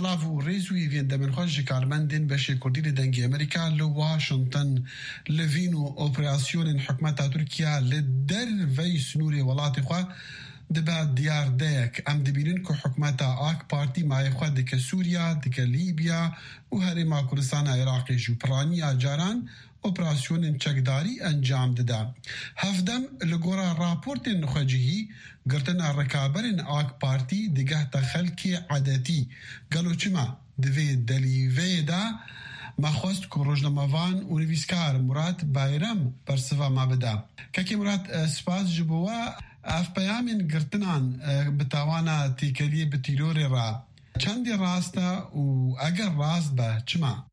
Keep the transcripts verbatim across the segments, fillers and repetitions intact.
سلاف و ریزوی وین دمن خوش کارمندین بشه کردی لدنگی امریکا لواشنطن لوینو اپراسیون حکمت ترکیه لدر وی سنوری ولات خواه دبا دیار ديك ام دبيرين كو حكومتا اك بارتي ما يخواد ديك سوريا ديك ليبيا و هرما كردستان عراقي جو برانيا جاران اوبراسيون چكداري انجام ددا هفدم لغورا راپورتين نخجي قرتنا ركابرين اك بارتي ديگه تخلكي عادتي قالو چما دوي دليوي دا ما خواست که روزنامه‌وان و نویسکار مراد بایرم برسوا ما بدا که مراد سپاس جبوا اف پیامین گرتنان بتوانا تیکلی بتیرور را چند راستا و اگر راست به چما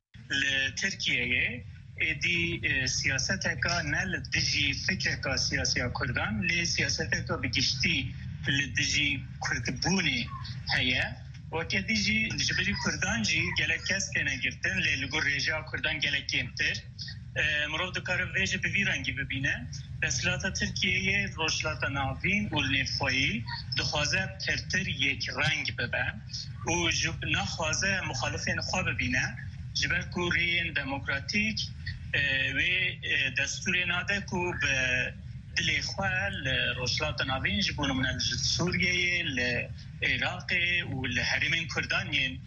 لترکیه دی سیاست کا نل دجی فکر کا سیاسی کردان لی سیاست کا بگشتی لدجی کردبونی هیا وقتی دیجی جبری کردان جی گلک کس کنه گرتن لی لگور رجا کردان گلک کمتر مرود دکار ویژه به ویرانگی ببینه دستلات ترکیه روشلات ناوین و نفایی دخوازه پرتر یک رنگ ببن و جب نخوازه مخالفین خواه ببینه جبر کورین دموکراتیک و دستور ناده کو به دلی خواه روشلات ناوین جبون من سوریه العراق و الحرمین کردانین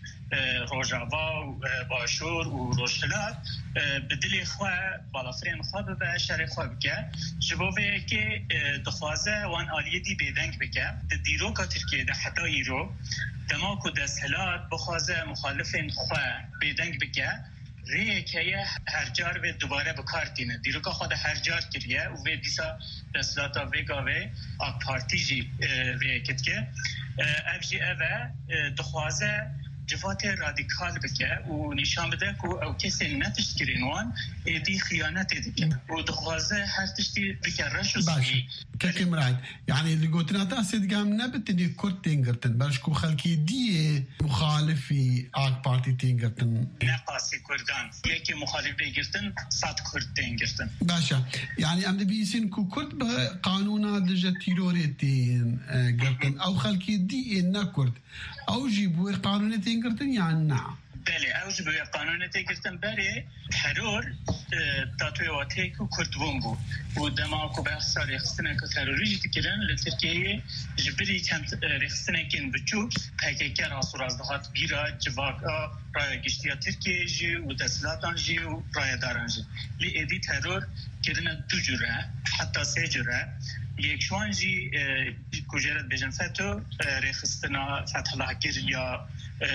روجاوا و باشور و روشلات بدلی خواه بالافرین خواه به شهر خواه بکه جبوه که دخوازه وان آلیه دی بیدنگ بکه دیرو که ترکیه ده حتی ایرو دماغ و دستهلات بخوازه مخالفین خواه بیدنگ بکه ریه که هر جار و دوباره بکارتینه دیرو که خود هر جار کریه و وی دیسا دستلاتا ویگا و آک پارتی جی وی کت که اف جی اوه دخوازه جفات رادیکال بکه و نشان بده که او کسی نتشکرین وان دی خیانت دیگه و دخوازه هر تشتی بکرش و سوی كاكي مراي يعني اللي قلت لنا تاسد قام نبت اللي كرت تنقرتن باشكو خلكي دي مخالفي آك بارتي تنقرتن نقاسي كردان يكي مخالفي قرتن صاد كرت تنقرتن باشا يعني أم دبيسين كو كرت بقانونا دجا تيروريتين قرتن أو خلكي دي إنا كرت أو جيبوا قانوني تنقرتن يعني نعم بله اوج به قانون تگرتن بله ترور تاتوی واتی کو کردبون بو و دما کو بحث رخصتنه که تروریستی کردن لترکیه جبری چند رخصتنه کن بچو پاکیکر راسو رازدهات بیرا جواکا رای گشتیا ترکیه جی و دستلاتان جی و رای داران جی لی ادی ترور کردن دو جوره حتی سه جوره یک شوان جی کوجرت بجن فتو رخصتنا فتح الله کر یا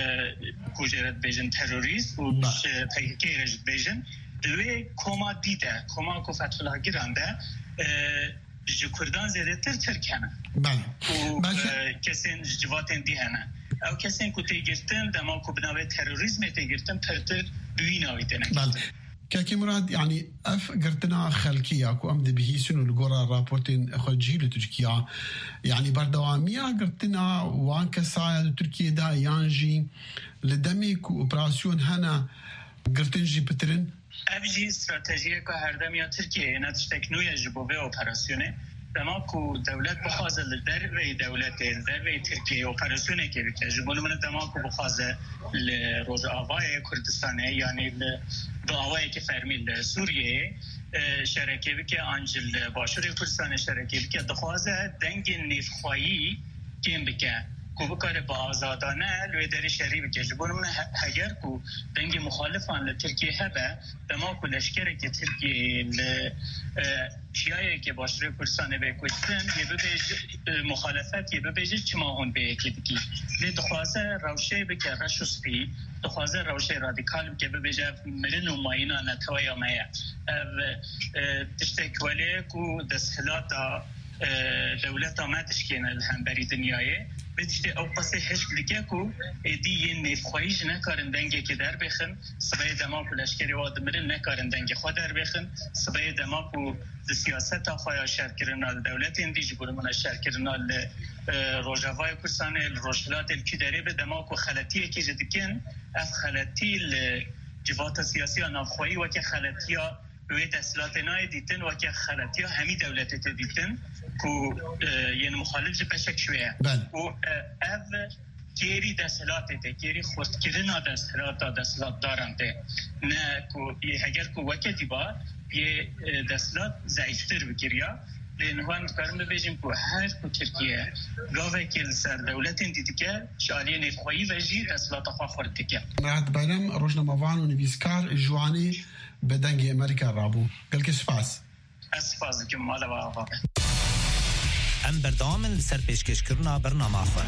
کوجرت بجن تروریست و پیکی رجت بجن دوی کما دیده کما کو فتح الله گرانده جو کردان زیاده تر ترکنه و کسین جواتین دیهنه او کسین کو تیگرتن دما کو بناوه تروریزم تیگرتن پرتر بویناوی دنه كاكي مراد يعني اف قرتنا خلكيا كو امد بهيسن القرى رابورتين خجي لتركيا يعني بردواميا قرتنا وان كسايا تركيا دا يانجي لدمي اوبراسيون هنا قرتنجي بترن افجي استراتيجيه كو هردميا تركيا نتشتكنويا جبوبه اوبراسيونه دما کو دولت بخوازه در و دولت در و ترکیه اپراسیونه که بکه جبون من دما کو بخوازه لروز آوای کردستانه یعنی دو آوای که فرمیل سوریه شرکه بکه آنجل باشور کردستان شرکه بکه دخوازه دنگ نیفخوایی کم بکه کو بکاره با آزادانه لوی دری شهری بکه جبون من هگر کو دنگ مخالفان لترکیه هبه دما کو لشکره که ترکیه شیعه که باشور کردستان به کشتن یه ببیج مخالفت یه ببیج چما هون به یکی دیگی لی دخوازه روشه بکه رشوسپی دخوازه روشه رادیکال بکه ببیج مرن و ماینا نتوای آمایه تشتکوله کو دستهلاتا دولت آمدش که هم بری دنیایه بتشتی او قصه هشت دیگه کو دی یه نفخواییش نکارن دنگه که در بخن سبای دماغ و لشکری واد مرن نکارن دنگه خود در بخن سبای دماغ و سیاست آخواه شهر کرنال دولت اندیج بور من شهر کرنال روژاوای کردستان روشلات الکی داره به دماغ و خلطیه که جدیکن اف خلطی جوات سیاسی نافخوایی و که خلطی ها روی دستلات نای دیتن و که خلطی ها همی دولت دیتن که یعنی مخالف جه بشک شویه و او کێری دەسەڵاتێتە کێری خۆستکردنا دەسەڵاتە دەسەڵاتدارانتێ نەکو هەگەر کو وەکەتی با یێ دەسەڵات زەعیفتر بکریا لێن هەوان دکارم ببێژیم کو هەر کو تورکیە گاڤێکی لەسەر دەولەتێن دیدکە شالیە نێفخۆیی ڤەژی دەسەڵاتە خوا خورد دکە. راحت بەرەم ڕۆژنامەڤان و نویسکار جوانی بە دەنگی ئەمریکا ڕابوو. گەلکە سپاس. Ez spas dikim malava ava. Em berdamın li ser pêşkêşkirina bername xwe.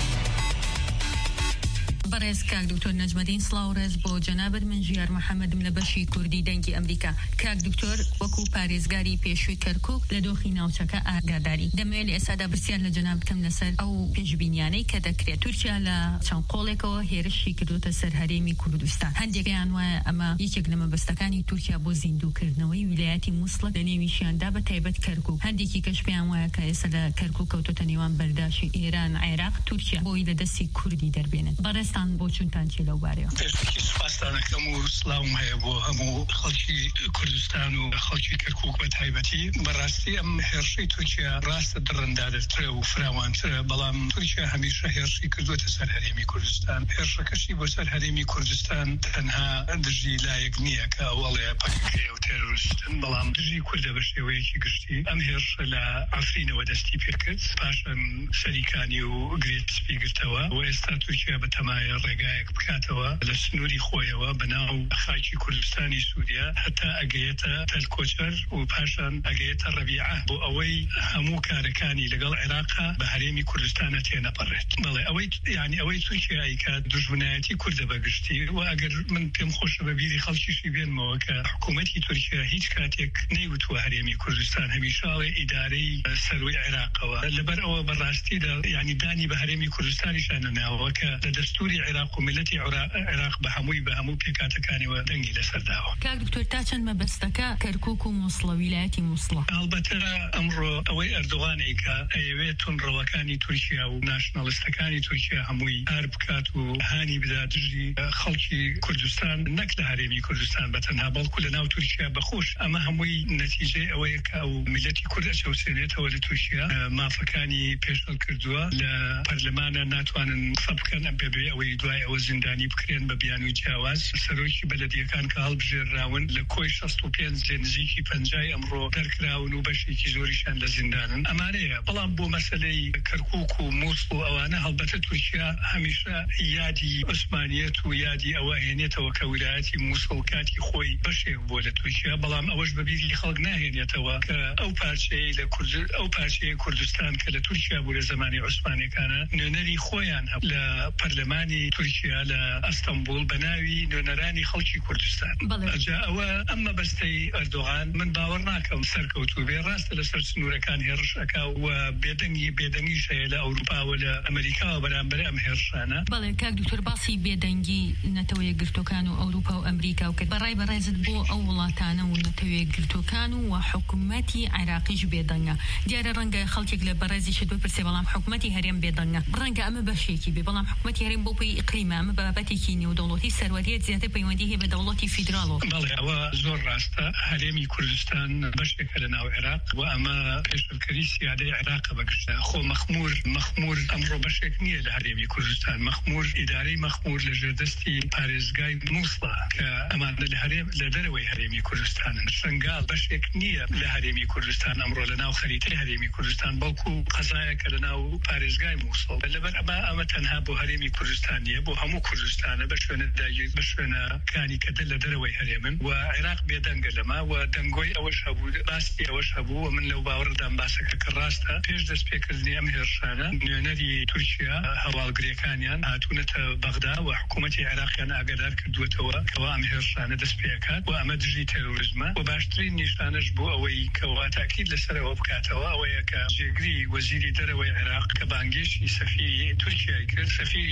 برز کاک دکتۆر نەجمەدین سڵاوڕێز بۆ جەنابەت من ژیار محەممەدم لە بەشی کوردی دەنگی ئەمریکا. کاک دکتۆر وەکو پارێزگاری پێشووی کەرکووک لە دۆخی ناوچەکە ئاگاداری دەمەوێت لە ئێستادا پرسیار لە جەناب بکەم لەسەر ئەو پێشبینیانەی کە دەکرێت تورکیا لە چەند قۆڵێکەوە هێرشی کردوتە سەر هەرێمی کوردستان. هەندێکیان وایە ئەمە یەکێک لە مەبەستەکانی تورکیا بۆ زیندووکردنەوەی ویلایەتی مووسڵ لە نێویشیاندا بە تایبەت کەرکووک. هەندێکی کەش پێیان وایە کە ئێستا لە کەرکووک کەوتۆتە نێوان بەرداشی ئێران عێراق تورکیا بۆی لە دەستی کوردی دەربێنن. بەڕێستان بۆ چونتان چی لەو بارەوە؟ پێشکی سوپاسدانەکەم و سڵاوم هەیە بۆ هەموو خەڵکی کوردستان و خەڵکی کەرکووک بە تایبەتی. بەڕاستی ئەم هێرشەی تورکیا ڕاستە دڕندادەترە و فراوانترە، بەڵام تورکیا هەمیشە هێرشی کردووەتە سەر هەرێمی کوردستان. هێرشەکەشی بۆ سەر هەرێمی کوردستان تەنها دژی لایەک نییە کە ئەوڵێ پەکەکەیە و تێرۆریستن، بەڵام دژی کوردە بە شێوەیەکی گشتی. ئەم هێرشە لە ئەفرینەوە دەستی پێکرد، پاشان سەریکانی و گرێت سپی گرتەوە و ئێستا تورکیا بە تەمایە ڕێگایەک بکاتەوە لە سنووری خۆیەوە بەناو خاکی کوردستانی سووریا هەتا ئەگەیەتە تەلکۆچەر و پاشان ئەگەیەتە ڕەبیعە بۆ ئەوەی هەموو کارەکانی لەگەڵ عێراقا بە هەرێمی کوردستانە تێنەپەڕێت. بەڵێ ئەوەی یعنی ئەوەی تورکیایی کە دژمنایەتی کوردە بەگشتی و ئەگەر من پێم خۆشە بە بیری خەڵکیشی بێنمەوە کە حکوومەتی تورکیا هیچ کاتێک نەیوتوە هەرێمی کوردستان، هەمیشاڵێ ئیدارەی سەروی عێراقەوە. لەبەر ئەوە بەڕاستیدا یعنی دانی بە هەرێمی کوردستانیشانە ناوە کە لە دەستوری عێراق و ملەتی عێراق بە هەمووی بە هەموو پێکاتەکانیەوە دەنگی لەسەرداوە. کاک دکتۆر تا چەند مەبەستەکە کەرکووک و مووسڵە ویلایەتی مووسڵە؟ ئەلبەتە ئەمڕۆ ئەوەی ئەردوغانەی کە ئەیەوێت تونڕەوەکانی تورکیا و ناشناڵستەکانی تورکیا هەمووی هەر بکات و هانی بدا دژی خەڵکی کوردستان نەک لە هەرێمی کوردستان بەتەنها بەڵکو لە ناو تورکیا بەخۆش. ئەمە هەمووی نەتیجەی ئەوەیە کە ئەو میلەتی کورد ئەچەوسێنێتەوە لە تورکیا. مافەکانی پێشەڵ کردووە لە پەرلەمانە ناتوانن قسە بکەن بەبێ ئەوەی دوای ئەوە زیندانی بکرێن بە بیان و جیاواز. سەرۆکی بەلەدیەکان کە هەڵبژێراون لە کۆی شەست و پێنج لێ نزیکی پەنجای ئەمڕۆ دەرکراون و بەشێکی زۆریشان لە زیندانن. ئەمانەیە. بەڵام بۆ مەسەلەی کەرکووک و مووسڵ و ئەوانە هەڵبەتە تورکیا هەمیشە یادی عوسمانیەت و یادی ئەوە هێنێتەوە کە ویلایەتی مووسڵ کاتی خۆی بەشێک بۆ لە تورکیا، بەڵام ئەوەش بەبیری خەڵک ناهێنێتەوە کە ئەو پارچەی لە کورد ئەو پارچەی کوردستان کە لە تورکیا بوو لە زمانی عوسمانیەکانە نوێنەری خۆیان هەبوو لە پەرلەمانی تورکیا لە ئەستەمبول بە ناوی نوێنەرانی خەڵکی کوردستان. ئەجا ئەوە ئەم مەبەستەی ئەردۆغان من باوەڕ ناکەم سەرکەوتوو بێ، ڕاستە لەسەر سنوورەکان هێرشەکە و بێدەنگی بێدەنگیش هەیە لە ئەوروپاوە لە ئەمریکاوە بەرامبەر ئەم هێرشانە. بەڵێ کاک دکتۆر باسی بێدەنگی نەتەوە یەکگرتوەکان و ئەوروپا و ئەمریکا و کرد. بەڕای بەڕێزت بۆ ئەو وڵاتانە و نەتەوە یەکگرتوەکان و حکوومەتی عێراقیش بێدەنگە. دیارە ڕەنگە خەڵکێک لە بەڕێزیشت بپرسێ بەڵام حکوومەتی هەرێم بێدەنگە. ڕەنگە ئەمە بەشێکی بێ، بەڵام حکوومەتی هەرێم بۆ پێی ئیقلیمە ئەمە بابەتێکی نێودەوڵەتی سەروەریەت زیاتر پەیوەندی هەیە بە دەوڵەتی فیدراڵەوە. بەڵێ ئەوە زۆر ڕاستە. هەرێمی کوردستان بەشێکە لە ناو عێراق و ئەمە پێشبڕکێی سیادەی عێراقە بەگشتە. خۆ مەخمور مەخمور ئەمڕۆ بەشێک نییە لە هەرێمی کوردستان. مەخمور ئیدارەی مەخمور لە ژێردەستی پارێزگای مووسڵە کە ئەمانە لە هەرێم لە دەرەوەی هەرێمی کوردستانن. شنگال بەشێک نییە لە هەرێمی کوردستان ئەمڕۆ لە ناو خەریتەی هەرێمی کوردستان، بەڵکو قەزایەکە لە ناو پارێزگای مووسڵ. لەبەر ئەمە ئەمە تەنها بۆ هەرێمی کوردستان نیە، بۆ هەموو کوردستانە بە شوێنە داگیر بە شوێنەکانی کە لە دەرەوەی هەرێمن و عێراق بێدەنگە لەما و دەنگۆی ئەوەش هەبوو، باسی ئەوەش هەبوو و من لەو باوەڕدام باسەکە کە ڕاستە پێش دەست پێکردنی ئەم هێرشانە نوێنەری تورکیا هەواڵگرێکانیان هاتوونەتە بەغدا و حکوومەتی عێراقیان ئاگادار کردووەتەوە کەوا ئەم هێرشانە دەست پێکات و ئەمە دژی تێرۆریزمە و باشترین نیشانەش بۆ ئەوەی کەوا تاکید لەسەرەوە بکاتەوە ئەوەیە کە جێگری وەزیری دەرەوەی عێراق کە بانگێشی سەفیری تورکیا کرد. سەفیری تورکیا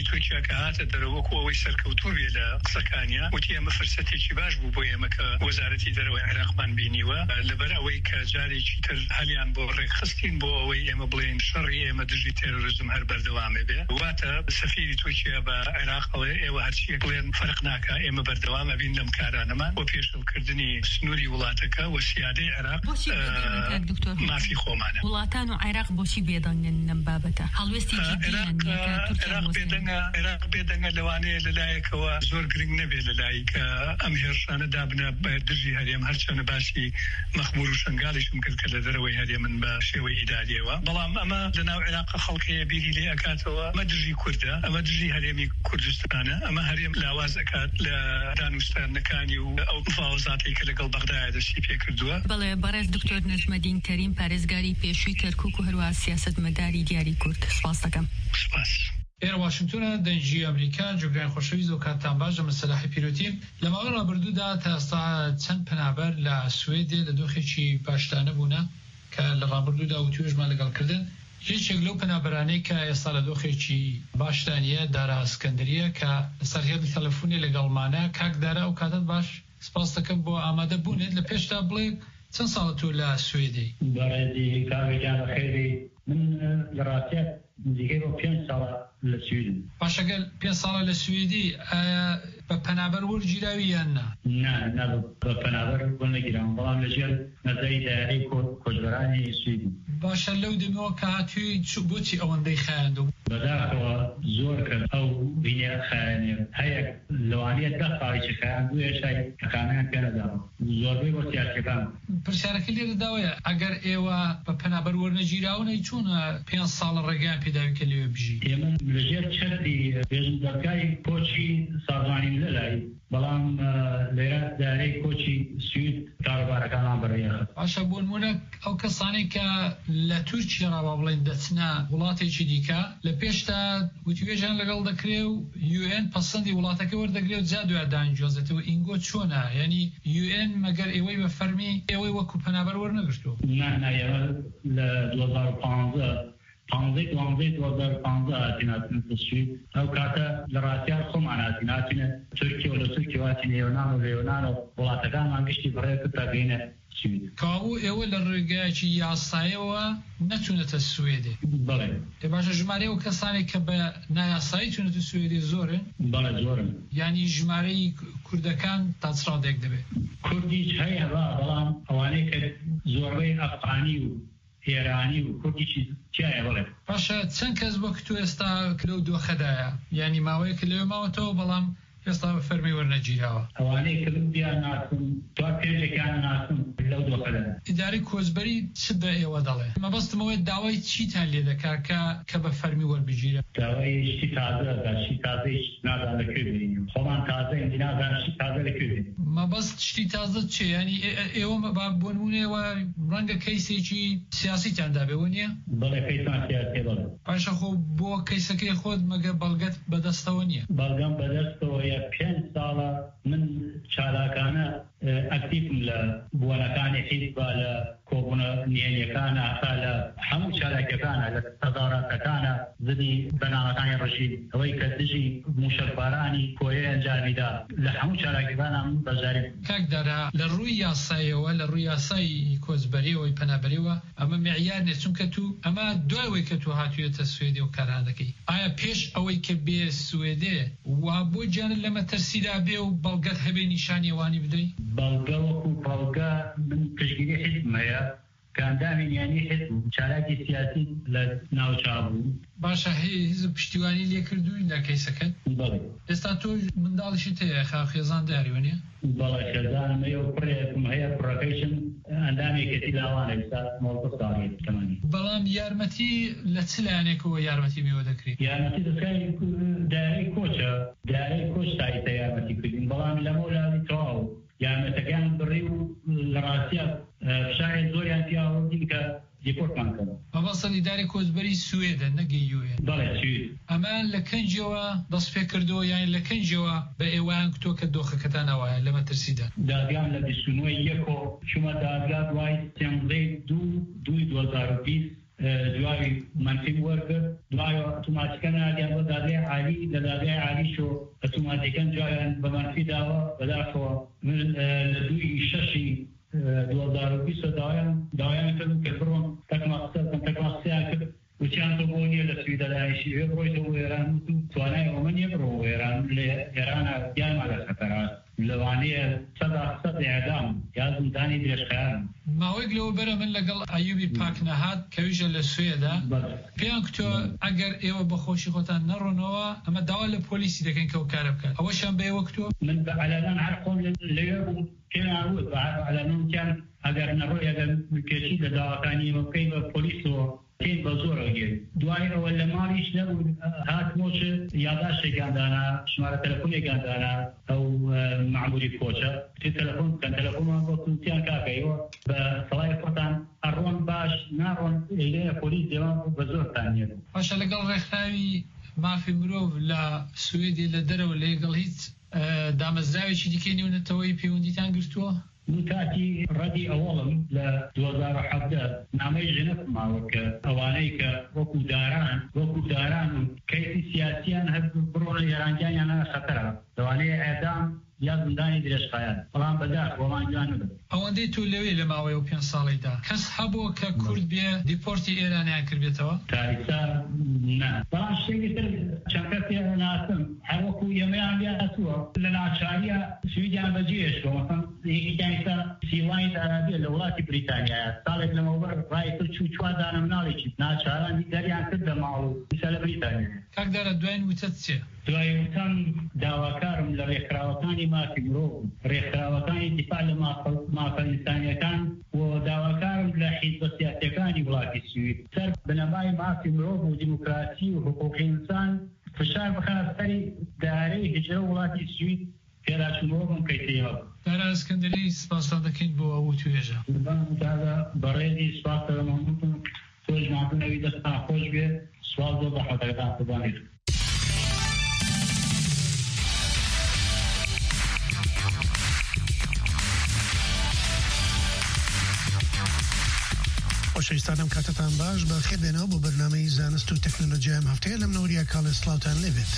کات دروکو او سرکوتو ویلا قسەکانیا وتی ئەمە فرسەتێکی باش بوو بۆ ئێمە کە وەزارەتی دەرەوەی عێراقمان بینیوە لەبەر ئەوەی کە جارێکی تر هەلیان بۆ ڕێکخستین بۆ ئەوەی ئێمە بڵێن شەڕی ئێمە دژی تێرۆریزم هەر بەردەوامێ بێ واتە سەفیری تورکیا بە عێراق ئەڵێ ئێوە هەرچی بڵێن فەرق ناکە ئێمە بەردەوامە بین لەم کارانەمان بۆ پێشبڕکردنی سنووری وڵاتەکە و سیادەی عێراق مافی خۆمانە. وڵاتان و عێراق بۆچی بێدەنگن لەم بابەتە؟ هەڵوێستی عێراق بێدەنگە لەوانەیە لەلایەکەوە زۆر گرنگ نەبێت لەلای کە ئەم هێرشانە دابنە بە دژی هەرێم هەرچەنە باشی مەخمور و شنگاڵیشم کرد کە لە دەرەوەی هەرێمن بە شێوەی ئیداریەوە بەڵام ئەمە لەناو عێراق خەڵکەیە بیری لێ ئەکاتەوە ئەمە دژی کوردە ئەمە دژی هەرێمی کوردستانە ئەمە هەرێم لاواز ئەکات لە دانوستانەکانی و ئەو مفاوزاتی کە لەگەڵ بەغدایە دەستی پێ کردووە. بەڵێ بەڕێز دکتۆر نەجمەدین کەریم پارێزگاری پێشووی کەرکووک و هەروە سیاسەتمەداری دیاری کورد. سپاس دەکەم. سپاس. ئێرە واشنگتۆنە دەنجی ئەمریکا جوگران خۆشەویست و کاتتان باش لە مەسەلاحی پیرۆتیم لە ماوەی ڕابردوودا تا ئێستا چەند پەنابەر لە سوێدێ لە دۆخێکی باشدانە بوونە کە لە ڕابردوودا و توێژمان لەگەڵکردن هیچێک لەو پەنابەرانەی کە ئێستا لە دۆخێکی باشدانیە دارا ئەسکەندریە کە سەرهێڵی تەلەفۆنی لەگەڵمانە کاک دارا و کاتت باش سپاس دەکەم بۆ ئامادە بوونێت لە پێشتا بڵێ چەند ساڵە تۆ لە سوێدی؟ بەڕێزی کاوێکیان خێری من لە ڕاستیات نزیکەی بۆ پێنج ساڵە لە سوێدم. باشەگەل پێنج ساڵە لە سوێدی بە پەنابەر وەرگیراوی یان نا؟ نا نا بە پەنابەر وەرنەگیراوم بەڵام لەژێر نەزەری دایرەی کۆچبەرانی سوێدی. باشە لەو دەمەوە کە هاتووی بۆچی ئەوەندەی خایاندوو؟ بەداخەوە زۆر کرد ئەو بینێ خایانێ هەیەک لەوانەیە دە ساڵێکی خایاندوو هێشای ئەقامیان پێ نەداوە زۆربەی بۆ سیاسەکان. پرسیارەکە لێرە داوایە ئەگەر ئێوە بە پەنابەر وەرنەگیراونەی چۆنە پێنج ساڵە ڕێگەیان پێداوی کە لێوە بژی؟ ئێمە لەژێر چەندی بێژندەکای کۆچی سازمانی لەلای بەڵام لێرە دارەی کۆچی سوید کاروبارەکانمان بەڕێخست. باشە بۆ نمونە ئەو کەسانەی کە لە تورکیا ڕاوا بڵێن دەچنە وڵاتێکی دیکە لە پێشتا وتیوێژیان لەگەڵ دەکرێ و یو ئێن پەسەندی وڵاتەکە وەردەگرێت و جا دوای دانیجۆزێتەوە ئینگۆ چۆنە یعنی یو ئێن مەگەر ئێوەی بە فەرمی ئێوەی وەکو پەنابەر وەرنەگرتووە؟ نا نا ئێمە لە دوو هەزار و پانزە پانزەی دوانزەی دوو هەزار و پانزە هاتین هاتین سوید ئەو کاتە لە ڕاستیات خۆمان هاتین هاتینە تورکیا و لە تورکیا هاتین لێونان و لێونان و وڵاتەکانمان گشتی بڕێ کرد تا گەینە سوید. کابوو ئێوە لە ڕێگایەکی یاساییەوە نەچوونەتە سوێدێ؟ بەڵێ. دە باشە ژمارەی ئەو کەسانی کە بە نایاسایی چوونەتە سوێدێ زۆرن؟ بەڵێ زۆرن. یعنی ژمارەی کوردەکان تا چ ڕادێک دەبێت؟ کوردیش هەیە بەڵام ئەوانەی کە زۆربەی ئەفغانی و ئێرانی و کوردیشی تایە. بڵێ. باشە چەند کەس بۆ کە تۆ ئێستا لەو دۆخەدایە یعنی ماوەیەکە لەوێ ماوەتەوە بەڵام ئێستا بە فەرمی وەرنەگیراوە؟ ئەوانەی کە بیان ناسم تا پێنجێکیان ناسم لەو دۆخەدا. ئیداری کۆچبەری چ بە ئێوە دەڵێ؟ مەبەستمەوەی داوای چیتان لێ دەکات کە کە بە فەرمی وەربگیرە؟ داوای شتی تازە دەکات شتی تازەی نازان لەکوێ بینیم خۆمان تازە ئیندی نازان شتی تازە لەکوێ بینیم. مەبەست شتی تازە چێ؟ ینی ئێوە بۆ نمونەوە ڕەنگە کەیسێکی سیاسیتاندا بێوە نییە؟ بەڵێ کەیسان سیاسی بەڵێ. باشە خۆ بۆ کەیسەکەی خۆت مەگە بەڵگەت بەدەستەوە نییە؟ بەڵگەم بەدەستەوە پێنج ساڵە من چالاکانە ئەکتیفم لە بوونەکانی حیزبە لە کۆبوونە نهێنیەکانە تا لە هەموو چالاکیەکانە لە تەظاهراتەکانە زدی بەنامەکانی ڕژیم ئەوەی کە دژی موشەکبارانی کۆیە ئەنجامیدا لە هەموو چالاکیەکانە من بەشداری. کاک دارا لە ڕووی یاساییەوە لە ڕووی یاسایی کۆچبەریەوەی پەنابەریەوە ئەمە معیار نێ چونکە تو ئەمە دوایەوەی کە تو هاتوویەتە سوێدێ و کاران دەکەی ئایا پێش ئەوەی کە بێ سوێدێ وا بۆ گیانت لە مەترسیدا بێ و بەڵگەت هەبێ نیشانی ئەوانی بدەی؟ بەڵگە وەکو بەڵگە من پشتگیری حیزبم هەیە کاندامین یعنی حیزب چالاکی سیاسی لە ناوچاو بوو. باشە حیزب پشتیوانی لێ کردووی لە کەیسەکەت؟ بەڵێ. ئێستا تۆ منداڵیشت هەیە خاخێزان داریوە نیە؟ بەڵێ خێزانم هەیە و کوڕێکم هەیە کوڕەکەیشم ئەندامێکێتی لاوانە ئێستا مۆڵدە ساڵی تەمەنی. بەڵام یارمەتی لە چ لایەنێکەوە یارمەتی بێوە دەکرێت؟ یارمەتی دەکای دارەی کۆچە دارەی کۆچ تایتە یارمەتی کردین بەڵام لەمە وڵاتی تەواو یارمەتەکان بڕی و لە ڕاستیە شایەت زۆریان پیاوەردین کە دیپۆرتمان کرد. مەبەستە ئیداری کۆچبەری سوێدە نەگەی یو ئێن؟ بەڵێ سوید. ئەمان لە کەنجەوە دەست پێ کردەوە یان لە کەنجەوە بە ئێوەیان کتۆ کە دۆخەکەتان ئەوایە لە مەترسیدا؟ دادگان لە بیست و نۆ یەکۆ چوومە دادگا دوای سێمزەی دوو دوی دوو هەزار و بیست دوای منفی وەرگرت دوای اتوماتیکا نادیان بۆ دادگای عالی لە دادگای عالیشۆ اتوماتیکەن جوایان بەمانفی داوە بەداخەوە من لە دوی شەشی دوهزار و بیست داوایان داوایان کردم کە بڕۆم تەکماقسە تەکماقسەیان کرد وچیان تۆ بۆ نییە لە سویدە داعشی وێ بڕۆیتەوە وێران توانای ئەومە نییە بڕۆ وێران لە ئێرانە گیانما لە خەتەرە لەوانەیە سەدا سەد ئێعدام یا زیندانی درێژخایان ماوەیەک لەوە بەرە من لەگەڵ ئەیوبی پاکنەهات کەویژە لە سوێدا پێیان کتۆ ئەگەر ئێوە بەخۆشی خۆتان نەڕۆنەوە ئەمە داوا لە پۆلیسی دەکەن کە ئەو کارە بکات ئەوەشان بەیەوە کتۆ من بە عەلەنان هەر خۆم لەوێ بوو پێیان وت بە عەلەنانکیان ئەگەر نەڕۆی ئەگەر کێشی لە داواکانی ئێمە بکەی بە پۆلیسەوە تین بە زۆر ئەگەر دوای ئەوە لە ماڵیش نەبوو هاتمۆچ یاداشتێکیاندانا ژمارە تەلەفۆنێکیاندانا ئەو معمولی کۆچە تێ تەلەفۆن بکەن تەلەفۆنمان بۆ کوتیان کاکەیەوە بە سەڵای خۆتان ئەڕۆن باش ناڕۆن لێ پۆلیس دێوان بە زۆرتان نیە باشە لەگەڵ ڕێکخراوی مافی مرۆڤ لە سوێدی لە دەرەوە لەگەڵ هیچ دامەزراوێکی دیکەی نێونەتەوەی پەیوەندیتان گرتووە؟ نوتاتی ڕەدی ئەوڵم لە دوهزار و حەوتە نامەی ژنەف ماوە کە ئەوانەی کە وەکو داران وەکو داران و کەیسی سیاسیان هەر بڕۆنە یێرانگیانیان خەتەرە دەوانەیە ئێدام یا زندانی درێژخایان بەڵام بەدار وەمان جوان نبن ئەوەندەی تو لەوێ لە ماوەی و پێنج ساڵیدا کەس هەبووە کە کورد بێ دیپۆرتی ئێرانیان کردبێتەوە؟ تاریسا نه بەڵام شتێکی تر چەند کەس پێ ناسم هەر وەکو ئێمەیان بیا هەتووە لە ناچاریە سویدیان بەجێشتەوە مەسەڵەن یەکێکیانیسا سیوانی دارابیە لە وڵاتی بریتانیایە ساڵێک لەمەوبەر ڕای کرد چوو چوار دانە مناڵێکی ناچارانی دەریان کرد لە ماڵ و ئیسا لە بریتانیا کاکدارە دوایین وتەت چییە؟ دوای وتان داواکارم لە ڕێکخراوەکانی مافی مرۆڤ ڕێکخراوەکانی دیفاع لە مافە ئینسانیەکان و داواکارم لە حیزبە سیاسیەکانی وڵاتی سوید سەر بنەمای مافی مرۆڤ و دیموکراسی و حقوقی ئینسان فشار بخەنە سەری دارەی هجرە وڵاتی سوید پێداچوونەوەم کەیتەوە دارا ئەسکەندەری سپاسان دەکەین بۆ ئەو توێژە بەڕێزی سپاس دەمەوتم تۆش ماکردنەوەی دەستان خۆش بێ سوال زۆر بە حەوتەکەتان قوربانیت خۆشەویستانم کاتتان باش بە خێربێنەوە بۆ بەرنامەی زانست و تەکنۆلۆژیای ئەم هەفتەیە لەم نەوەریە کاڵە سڵاوتان لێبێت.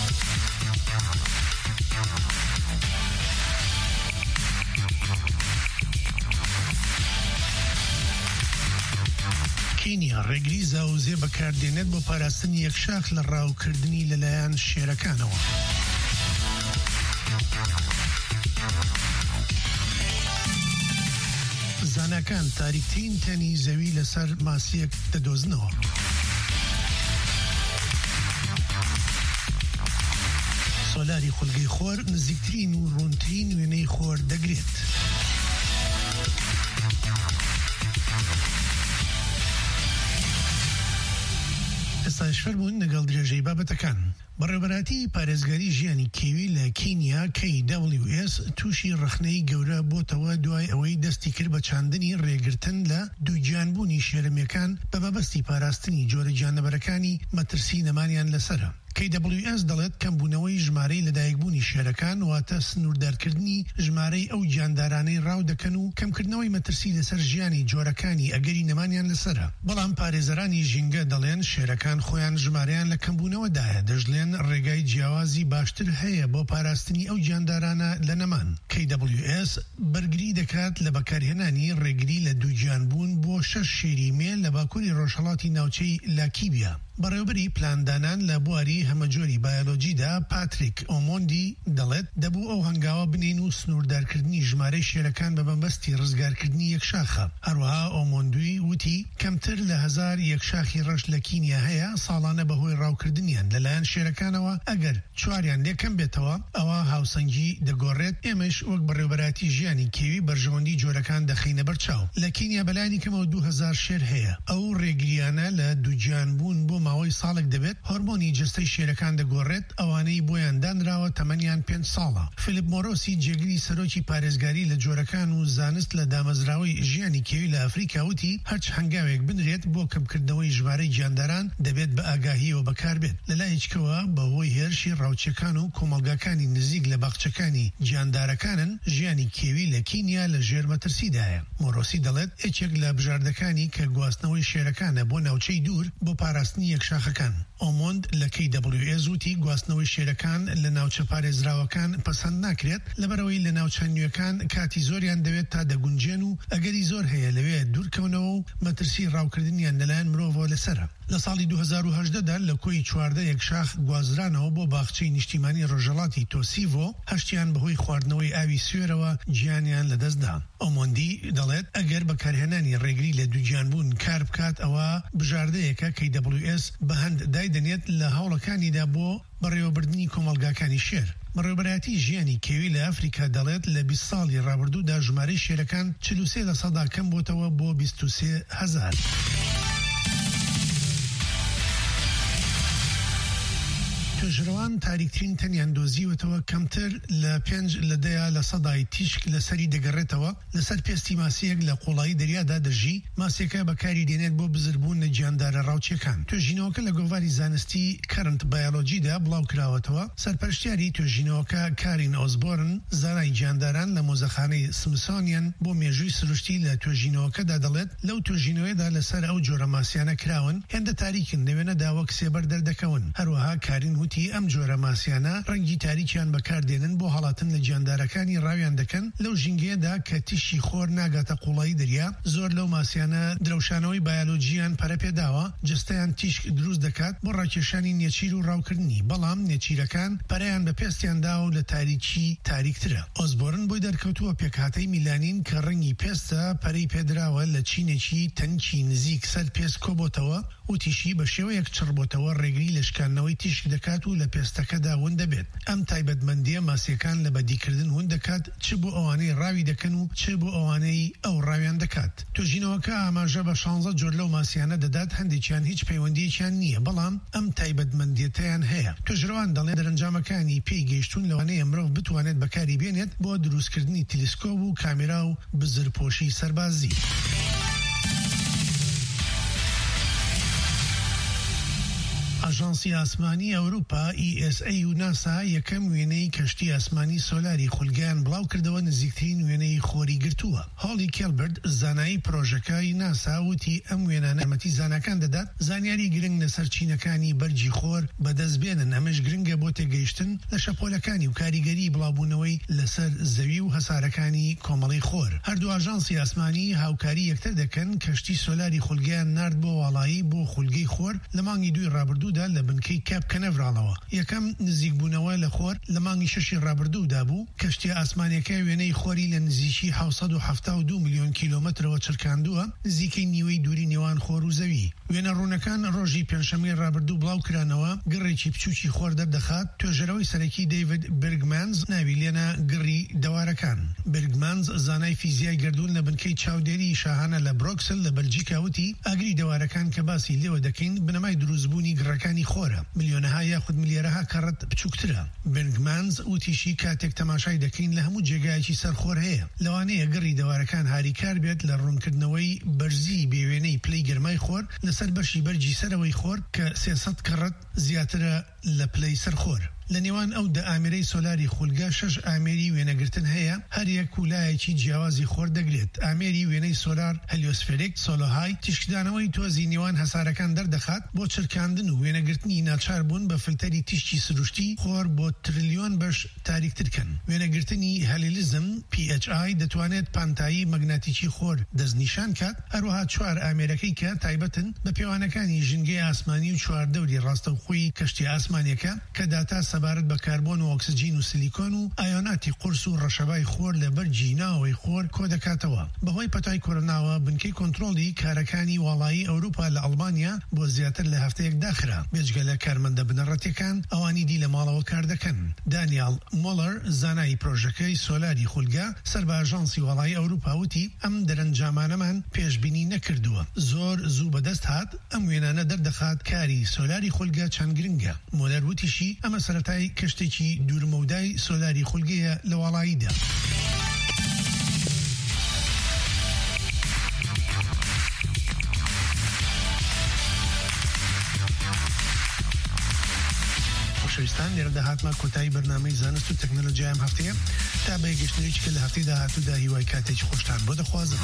کینیا ڕێگری زاوزێ بەکاردێنێت بۆ پاراستنی یەکشاخ لە ڕاوکردنی لەلایەن شێرەکانەوە. زاناکان تاریکترین تەنی زەوی لەسەر ماسیەک دەدۆزنەوە. سۆلاری خولگەی خۆر نزیکترین و ڕوونترین وێنەی خۆر دەگرێت. ئێستاش فەرموون لەگەڵ درێژەی بابەتەکان. بەڕێوەبەراتی پارێزگاری ژیانی کێوی لە کینیا کی دبلیو اس تووشی ڕخنەی گەورە بۆتەوە دوای ئەوەی دەستی کرد بە چاندنی ڕێگرتن لە دووگیانبوونی شێرەمیەکان بە بەبەستی پاراستنی جۆرە گیانلەبەرەکانی مەترسی نەمانیان لەسرە. کی دبلیو اس دەڵێت کەمبوونەوەی ژمارەی لەدایکبوونی شێرەکان واتە سنووردارکردنی ژمارەی ئەو گیاندارانەی ڕاو دەکەن و کەمکردنەوەی مەترسی لەسەر ژیانی جۆرەکانی ئەگەری نەمانیان لەسرە. بەڵام پارێزەرانی ژینگە دەڵێن شێرەکان خۆیان ژمارەیان لە کەمبوونەوەدایە دەژڵێن ڕێگای جیاوازی باشتر هەیە بۆ پاراستنی ئەو گیاندارانە لە نەمان. کی دبلیو اس بەرگری دەکات لە بەکارهێنانی ڕێگری لە دووگیانبوون بۆ شەش شێری مێل لە باکووری ڕۆژهەڵاتی ناوچەی لاکیبیا. بەڕێوەبەری پلاندانان لە بواری هەمەجۆری بایۆلۆجیدا پاتریک ئۆمۆندی دەڵێت دەبوو ئەو هەنگاوە بنین و سنووردارکردنی ژمارەی شێرەکان بە بەمبەستی ڕزگارکردنی یەکشاخە. هەروەها ئۆمۆندوی وتی کەمتر لە هەزار یەکشاخی ڕەش لە کینیا هەیە ساڵانە بەهۆی ڕاوکردنیان لەلایەن شێرەکانەوە ئەگەر چواریان لێکەم بێتەوە ئەوە هاوسەنگی دەگۆڕێت. ئێمەش وەک بەڕێوەبەراتی ژیانی کێوی بەرژەوەندی جۆرەکان دەخینە بەرچاو. لە کینیا بەلایانی کەمەوە دوو هەزار شێر هەیە. ئەو ڕێگریانە لە دووگیانبوون بۆ ماوەی ساڵێک دەبێت هۆرمۆنی جستەی شێرەکان دەگۆڕێت ئەوانەی بۆیان دانراوە تەمەنیان پێنج ساڵە. فیلیپ مۆرۆسی جێگری سەرۆکی پارێزگاری لە جۆرەکان و زانست لە دامەزراوەی ژیانی کێوی لە ئەفریقا وتی هەرچ هەنگاوێک بنرێت بۆ کەمکردنەوەی ژمارەی گیانداران دەبێت بە ئاگاهیەوە بەکاربێت. لەلایەکەوە بەهۆی هێرشی ڕاوچەکان و کۆمەڵگاکانی نزیک لە باخچەکانی گیاندارەکانن ژیانی کێوی لە کینیا لە ژێر مەترسیدایە. مۆرۆسی دەڵێت یەکێک لە بژاردەکانی کە گواستنەوەی شێرەکانە بۆ ناوچەی دوور بۆ پاراستنی یەکشاخەکان. ئۆمۆند لە کەی دەبلیو ئێ زوتی گواستنەوەی شێرەکان لە ناوچە پارێزراوەکان پەسەند ناکرێت لەبەرەوەی لە ناوچە نوێەکان کاتی زۆریان دەوێت تا دەگونجێن و ئەگەری زۆر هەیە لەوێ دوورکەونەوە و مەترسی ڕاوکردنیان لەلایەن مرۆڤەوە لەسرە. لە ساڵی دوو هەزار و هەژدەدا لە کۆی چواردە یەکشاخ گوازرانەوە بۆ باخچەی نیشتیمانی ڕۆژهەڵاتی تۆسیڤۆ هەشتیان بەهۆی خواردنەوەی ئاوی سوێرەوە گیانیان لەدەستدا. ئۆمۆندی دەڵێت ئەگەر بەکارهێنانی ڕێگری لە دووگیانبوون کار بکات ئەوە بژاردەیەکە کەی دەبلیو ئێس بە هەند دایدەنێت لە هەوڵەکانیدا بۆ بەڕێوەبردننی کۆمەڵگاکانی شێر. بەڕێوەبەرایەتی ژیانی کێوی لە ئەفریقا دەڵێت لە بیست ساڵی ڕابردوودا ژمارەی شێرەکان چل و سێ لە سەدا کەم بۆتەوە بۆ بیست و سێ هەزار. توێژەرەوان تاریکترین تەنیان دۆزیوەتەوە کەمتر لە پێنج لە دەیا لە سەدای تیشک لەسەری دەگەڕێتەوە لەسەر پێستی ماسیەک لە قوڵایی دەریادا دەژی ماسیەکە بەکاری دێنێت بۆ بزربوون لە گیاندارە ڕاوچیەکان. توێژینەوەکە لە گۆڤاری زانستی کەرنت بایۆلۆجیدا بڵاو کراوەتەوە. سەرپەرشتیاری توێژینەوەکە کارین ئۆزبۆرن زانای گیانداران لە مۆزەخانەی سمسۆنیان بۆ مێژووی سروشتی لە توێژینەوەکەدا دەڵێت لەو توێژینەوەیدا لەسەر ئەو جۆرە ماسیانە کراون هێندە تاریکن لەوێنەدا وەک سێبەر دەردەکەون. هەروەها کارین وتی ئەم جۆرە ماسیانە ڕەنگی تاریکیان بەکاردێنن بۆ هەڵاتن لە گیاندارەکانی ڕاویان دەکەن لەو ژینگەیەدا کە تیشی خۆر ناگاتە قوڵایی دەریا. زۆر لەو ماسیانە درەوشانەوەی بایۆلۆجییان پەرە پێداوە جستەیان تیشک دروست دەکات بۆ ڕاکێشانی نێچیر و ڕاوکردنی، بەڵام نێچیرەکان پەرەیان بە پێستیاندا و لە تاریکی تاریکترە. ئۆزبۆرن بۆی دەرکەوتووە پێکهاتەی میلانین کە ڕەنگی پێستە پەرەی پێدراوە لە چینێکی تەنکی نزیک سەر پێست کۆبۆتەوە و تیشی بە شێوەیەک چڕبۆتەوە ڕێگری لە شکاندنەوەی تیشک دەکات و لە پێستەکەدا ون دەبێت. ئەم تایبەتمەندیە ماسیەکان لە بەدیکردن ون دەکات چ بۆ ئەوانەی ڕاوی دەکەن و چ بۆ ئەوانەی ئەو ڕاویان دەکات. توێژینەوەکە ئاماژە بە شانزە جۆر لەو ماسیانە دەدات هەندێکیان هیچ پەیوەندیەکیان نییە، بەڵام ئەم تایبەتمەندیەتیان هەیە. توێژەرەوان دەڵێن دەرەنجامەکانی پێی گەیشتون لەوانەیە مرۆڤ بتوانێت بەکاری بێنێت بۆ دروستکردنی تەلەسکۆپ و کامێرا و بزرپۆشی سەربازی. ئاژانسی ئاسمانی ئەوروپا ئی ئێس ئەی و ناسا یەکەم وێنەی کەشتی ئاسمانی سۆلاری خولگەیان بڵاو کردەوە نزیکترین وێنەی خۆری گرتووە. هاڵی کێلبرد زانایی پرۆژەکەی ناسا وتی ئەم وێنانە یارمەتی زانەکان دەدات زانیاری گرنگ لەسەر چینەکانی بەرجی خۆر بەدەستبێنن. ئەمەش گرنگە بۆ تێگەیشتن لە شەپۆلەکانی و کاریگەری بڵاوبوونەوەی لەسەر زەوی و هەسارەکانی کۆمەڵی خۆر. هەردوو ئاژانسی ئاسمانی هاوکاری یەکتر دەکەن کەشتی سۆلاری خولگەیان نارد بۆ وڵایی بۆ خولگەی خۆر لە مانگی دوی ڕابردوو لە بنکەی کاپ کەنەڤراڵەوە. یەکەم نزیکبوونەوە لە خۆر لە مانگی شەشی ڕابردوودا بوو. کەشتی ئاسمانیەکە وێنەی خۆری لە نزیکی حەوت و هەفتاد و دوو میلیۆن کیلۆمەترەوە چرکاندووە نزیکەی نیوەی دووری نێوان خۆر و زەوی. وێنە ڕوونەکان ڕۆژی پێنجشەمەی ڕابردوو بڵاو کرانەوە. گڕێکی بچووکی خۆر دەردەخات. توێژەرەوەی سەرەکی دەیڤد بێرگمانز ناوی لێنە گڕی دەوارەکان. بێرگمانز زانای فیزیای گردوون لە بنکەی چاودێری شاهانە لە برۆکسل لە بەلجیکا وتی ئاگری دەوارەکان کە باسی لێوە دەکەین بنەمای دروستبوونی گڕەکانی خۆرە. میلیۆنەها یاخود ملیێرەها کەڕەت بچووکترە. بێرگمانز وتیشی کاتێک تەماشای دەکەین لە هەموو جێگایەکی سەرخۆر هەیە. لەوانەیە گڕی دەوارەکان هاریکار بێت لە ڕوونکردنەوەی بەرزی بێوێنەی پلەی گەرمای خۆر لەسەر بەشی بەرجی سەرەوەی خۆر کە سێسەد کەڕەت زیاترە لە پلەی سەرخۆر. لە نێوان ئەو دە ئامێرەی سۆلاری خولگە شەش ئامێری وێنەگرتن هەیە. هەر یەک کولایەکی جیاوازی خۆر دەگرێت. ئامێری وێنەی سۆلار هەلیۆسفێریک سۆلۆهای تیشکدانەوەی تۆزی نێوان هەسارەکان دەردەخات بۆ چرکاندن و وێنەگرتنی ناچار بوون بە فلتەری تیشکی سروشتی خۆر بۆ تریلیۆن بەش تاریکترکەن. وێنەگرتنی هەلیلیزم پی ئەچ ئای دەتوانێت پانتایی مەگناتیکی خۆر دەستنیشان کات. هەروەها چوار ئامێرەکەی کە تایبەتن بە پێوانەکانی ژنگەی ئاسمانی و چواردەوری ڕاستەوخۆی کەشتی ئاسمانیەکە کە داتا سەبارەت بە کاربۆن و ئۆکسجین و سیلیکۆن و ئایۆناتی قورس و ڕەشەبای خۆر لە بەرجی ناوەوەی خۆر کۆ دەکاتەوە. بەهۆی پەتای کۆرۆناوە بنکەی کۆنتڕۆڵی کارەکانی وڵایی ئەوروپا لە ئەڵمانیا بۆ زیاتر لە هەفتەیەک داخرا. بێجگە لە کارمەندە بنەڕەتیەکان ئەوانی دی لە ماڵەوە کار دەکەن. دانیال مۆلەر زانایی پرۆژەکەی سۆلاری خولگە سەر بە ئاژانسی وڵایی ئەوروپا وتی ئەم دەرەنجامانەمان پێشبینی نەکردووە. زۆر زوو بەدەست هات. ئەم وێنانە دەردەخات کاری سۆلاری خولگە چەند گرنگە. مۆلەر وتیشی ئەمە سەرەتای کەشتێکی دوورمەودای سۆلاری خولگەیە لە وڵاییدا. خۆشەویستان لێرە داهاتمە کۆتایی بەرنامەی زانست و تەکنۆلۆژیا ئەم هەفتەیە تا بە گەشتنێکی کە لە هەفتەی داهاتوودا هیوای کاتێکی خۆشتان بۆ دەخوازم.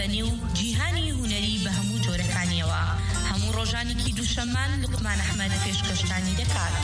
بەنێو جیهانی هونەری بە هەموو جۆرەکانیەوە. هەموو ڕۆژانێکی دووشەمان لوقمان ئەحمەد پێشکەشتانی دەکات.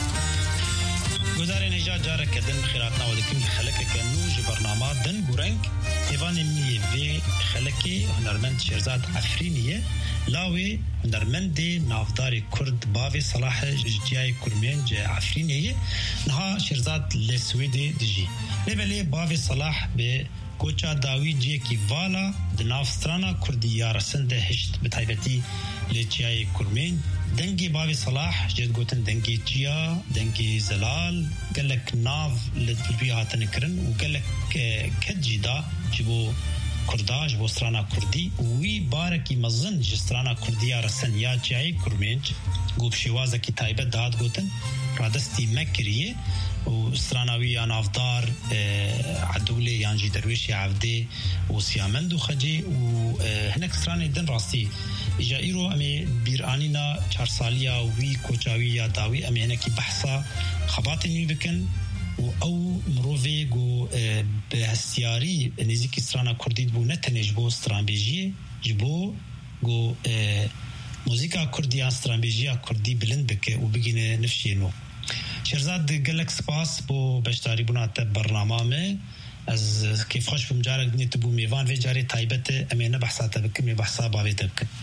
گزارێ نێجا جارێکە دن خێراتناوە دەکەن خەلەکێکە نوژ بەرنامە دن گورنگ هێوانێ منیە vê خەلەکێ هونەرمەند شێرزاد عەفرینیە لاوێ هونەرمەندێ ناودارێ کورد bavê Salah ji ciyayê Kurmên ji Efrînê niha şêrzad lê Swêdê dijî. Lêbelê bavê Salah bê koça dawî ciyekî vala di nav strana Kurdî ya Resin de hişt bi taybetî lê ciyayê Kurmên. Dengê bavê Salah jê gotin dengê ciya, dengê zelal gelek nav li wî hatine kirin û gelek ket jî da ji bo Kurda ji bo strana Kurdî û wî barekî mezin ji strana Kurdî ya Resin ya ciyayê Kurmên gov şêwazekî taybet dihat gotin radestî me kiriye û strana wî ya navdar Edûlê yan jî derwêşê Evdê û Siyamend û Xecê û hinek stranê din rastî îja îro em ê bîranîna çar saliya wî koça wî ya dawî em ê hinekî behsa xebatên wî bikin û ew mirovê got bi hestiyarî nêzîkî strana Kurdî bû ne tenê ji bo stranbêjiyê ji bo got muzîka Kurdî yan stranbêjiya Kurdî bilind bike û bigîne nifşê nû. Şêrzad gelek spas bo beşdarîbûna te bernama me ez kêfxweş bûm carek dinê tu bû mêvan vê carê taybet e em ê ne behsa te bikin ê behsa bavê te bikin.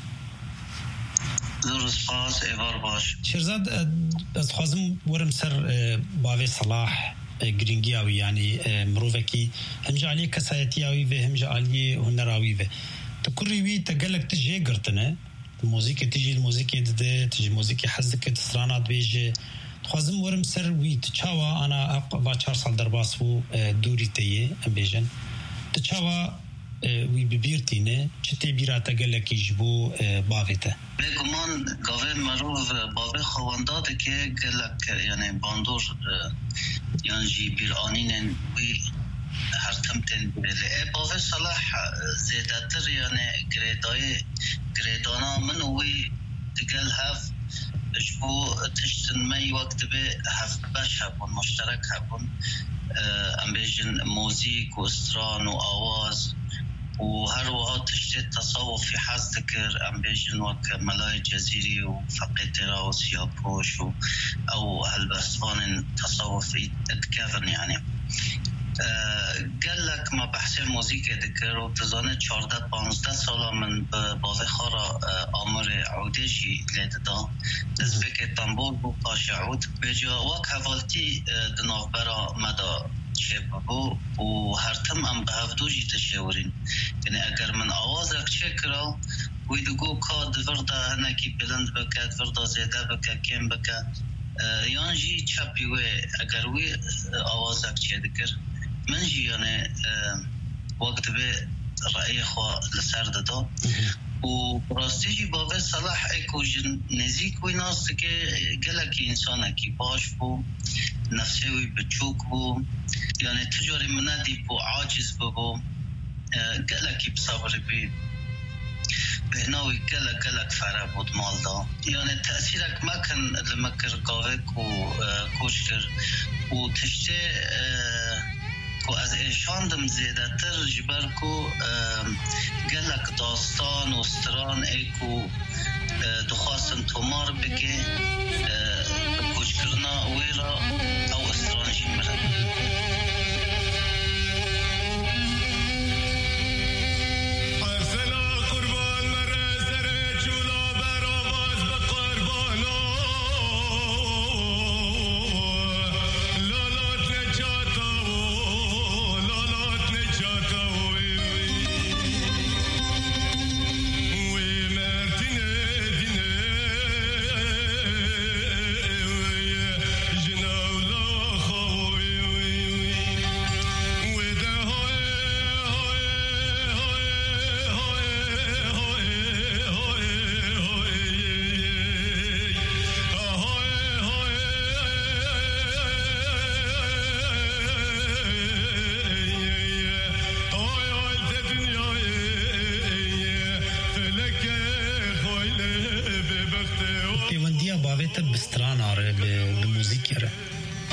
زۆر سپاس ئێوار باش. شێرزاد ez dixwazim werim ser bavê Salah girîngiya wî yanî mirovekî hem ji aliyê kesayetiya wî ve hem ji aliyê hunera wî ve. Tu kurî wî te gelek ti jê girtine muzîkê ti jî muzîkê dide ti jî muzîkê hez dike ti strana dibêje. Dixwazim werim ser wî tu çawa ana va çar sal derbas bû dûrî te yê em bêjin tu çawa wî bibîrtîne çi tê bîra te gelekî ji bo bavê te. Bêguman gavê merov bavê xewenda dike gelek yani bandor yan jî bîranînên wî her temtên bêle e bavê Salah zêdetir yani girêdayê girêdana min û wî digel hev ji bo tiştin me wek dibe hev beş hebûn muşterek hebûn em bêjin muzîk û stran û awaz û her wiha tiştê tesawufî hez dikir em bêjin wek Melayê Cezîrî û Feqê Têra û Siyapoş û ew helbestvanên tesawufî dikevin yani. gelek me behsê muzîkê dikir û tu zanî çardeh panzdeh sala min bi bavê xwe re Amirê Ewdê jî lê dida destpêkê tembûr bû paşê Ewd bêje wek hevaltî di navbera me de çêbibû û her tim em bi hevdû jî dişêwirîn yani eger min awazek çêkira wî digot ka di vir de hinekî bilind bike di vir de zêde bike kêm bike yan jî çepî wê eger wî awazek çêdikir min jî yani wek dibe re'yê xwe li ser dida û rastî jî bavê Salah êku ji nêzik wî nas dike gelekî însanekî baş bû nefsê wî biçûk bû yani ti carî min nedîbû aciz bibû gelekî bisabirî bî bêhna wî gelek gelek fere bû di mal da yani tesîrek mekin li me kir gavê ku koç kir û tiştê ku ez êşandim zêdetir ji ber ku gelek dastan û stran ê ku dixwastin tomar bike bi koçkirina wê re ew stran jî mirin.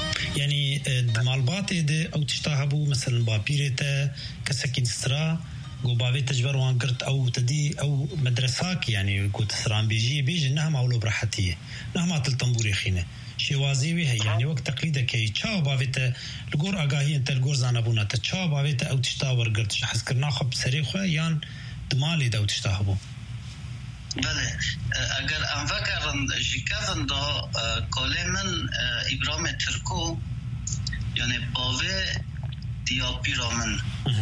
malbatê de ew tişta hebû mesela bapîrê te kesekî distira قوباوي تجبر وانقرت أو تدي أو مدرساك يعني كنت سران بيجي بيجي إنها معولو برحتية إنها ما تلتنبوري خينة شوازي هي يعني وقت تقليدة كي تشاو باويتا لقور أقاهي أنت لقور زانبونا تشاو باويتا أو تشتاور قرت شحس كرنا خب سريخة يان دمالي دو تشتاهبو. بله اگر ام فکرن جیکفن دا کلی من ابرام ترکو یعنی باوه دیاپی را من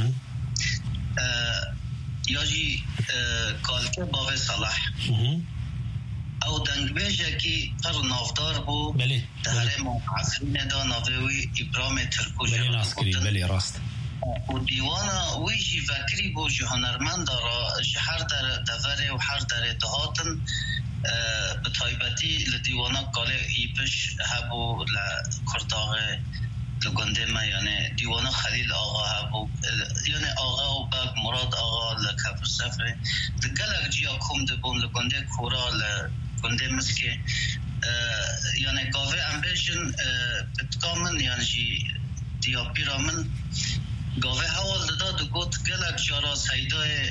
یا جی کالکه باوه صلاح او دنگبیجه که پر نافدار بو دهره معصرین دا ناوی ابرام ترکو بله ناسکری بله راست و دیوانا ویجی فکری بو جهنرمند را هر در دوره و هر در دهاتن به طایبتی لدیوانا کاله ایپش هبو لکرداغ لگنده ما یعنی دیوانا خلیل آقا هبو یعنی آقا و بگ مراد آقا لکفر سفره لگلک جیا کم دبون لگنده کورا لگنده مسکه یعنی گاوه امبیشن بتکامن یعنی جی دیابی را من گاوه حوال دادا دو گوت گلک جارا سیدای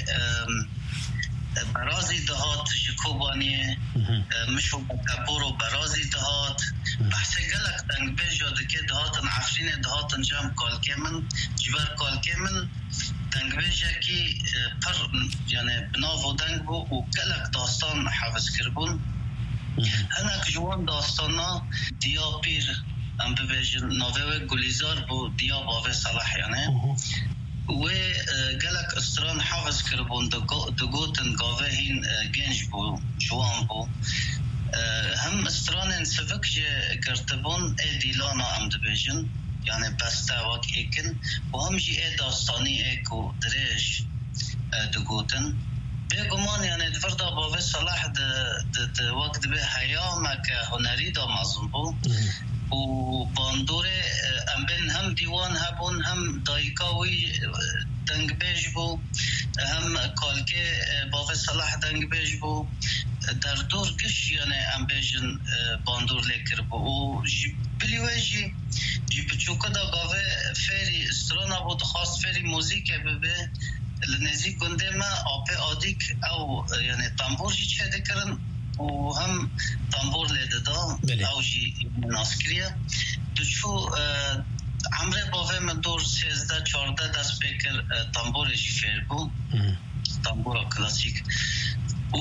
برازی دهات شکوبانی مشو بکبور و برازی دهات بحث گلک دنگ بیجاده که دهاتن عفرین دهاتن جام کالکه من جبر کالکه من دنگ بیجا که پر یعنی بناو و دنگ بو و گلک داستان حفظ کربون هنک جوان داستانا دیا پیر ام ببیجن ناوه گلیزار بو دیا باوه صلاح یعنی و گلک استران حافظ کربون دو گوتن گاوه هین گنج بو جوان بو هم استران سفک جه کرتبون ای دیلانا ام ببیجن یعنی بسته وک ایکن و هم جی ای داستانی ایکو دریش دو گوتن بگمان یعنی دفردا باوه صلاح د وقت به حیامه که هنری دا مازون بو و باندوره ام بین هم دیوان هبون هم دایکاوی دنگ بیج بو هم کالکه باوه صلاح دنگ بیج بو در دور گش یعنی ام بیجن باندور لیکر بو و بلیوه جی جی بچوکه دا باوه فیری استرانا بود خواست فیری موزیک ببه لنزی کنده ما آپه آدیک او یعنی تنبور جی چه دکرن و هم تنبور لیده دا او جی ناسکریه دوچو عمره باوه من دور سیزده چارده دست بکر تنبور جی فیر بو تنبور کلاسیک و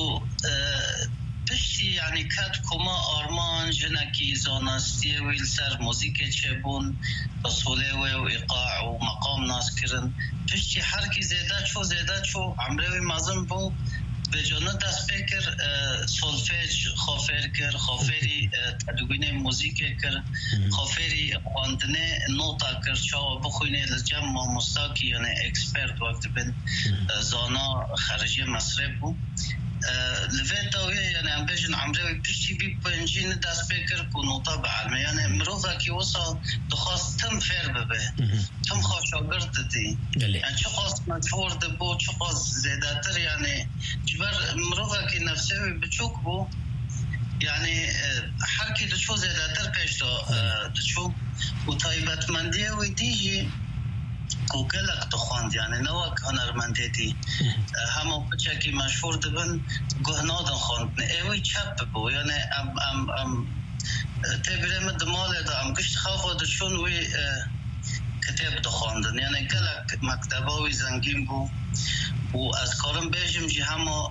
پشتی یعنی کد کما آرمان جنکی زانستی ویل سر موزیک چه بون بسوله و ایقاع و مقام ناس کرن پشتی هر کی زیده چو زیده چو عمره وی مازم بو به جانه دست بکر سولفیج خافر کر خافری تدوین موزیک کر خافری خواندنه نوتا کر چاو بخوینه لجم ما مستاکی یعنی اکسپرت وقت بین زانا خارجی مصرف بو لفيتاوي يعني ام بيجن عمري بيشتي بي بنجين داس بيكر كونوطا بعلمه يعني مروفا كي وصل تخاص تم فير ببه تم خاشاگرد دي يعني چه خاص مشهور دبو چه خاص زيادتر يعني جبر مروفا كي نفسه بچوك بو يعني حركي دشو زيادتر پیشتا دشو و طيبتمنديه ويديجي کوکلک تو خواند یعنی نوک هنرمنده دی همه بچه که مشهور دبن گهنادن خواند ایوی چپ بو یعنی ام ام ام تبریم دماله دا ام گشت خواه دشون وی کتاب دو خواندن یعنی کلک مکتباوی زنگین بو و از کارم بیجم جی همه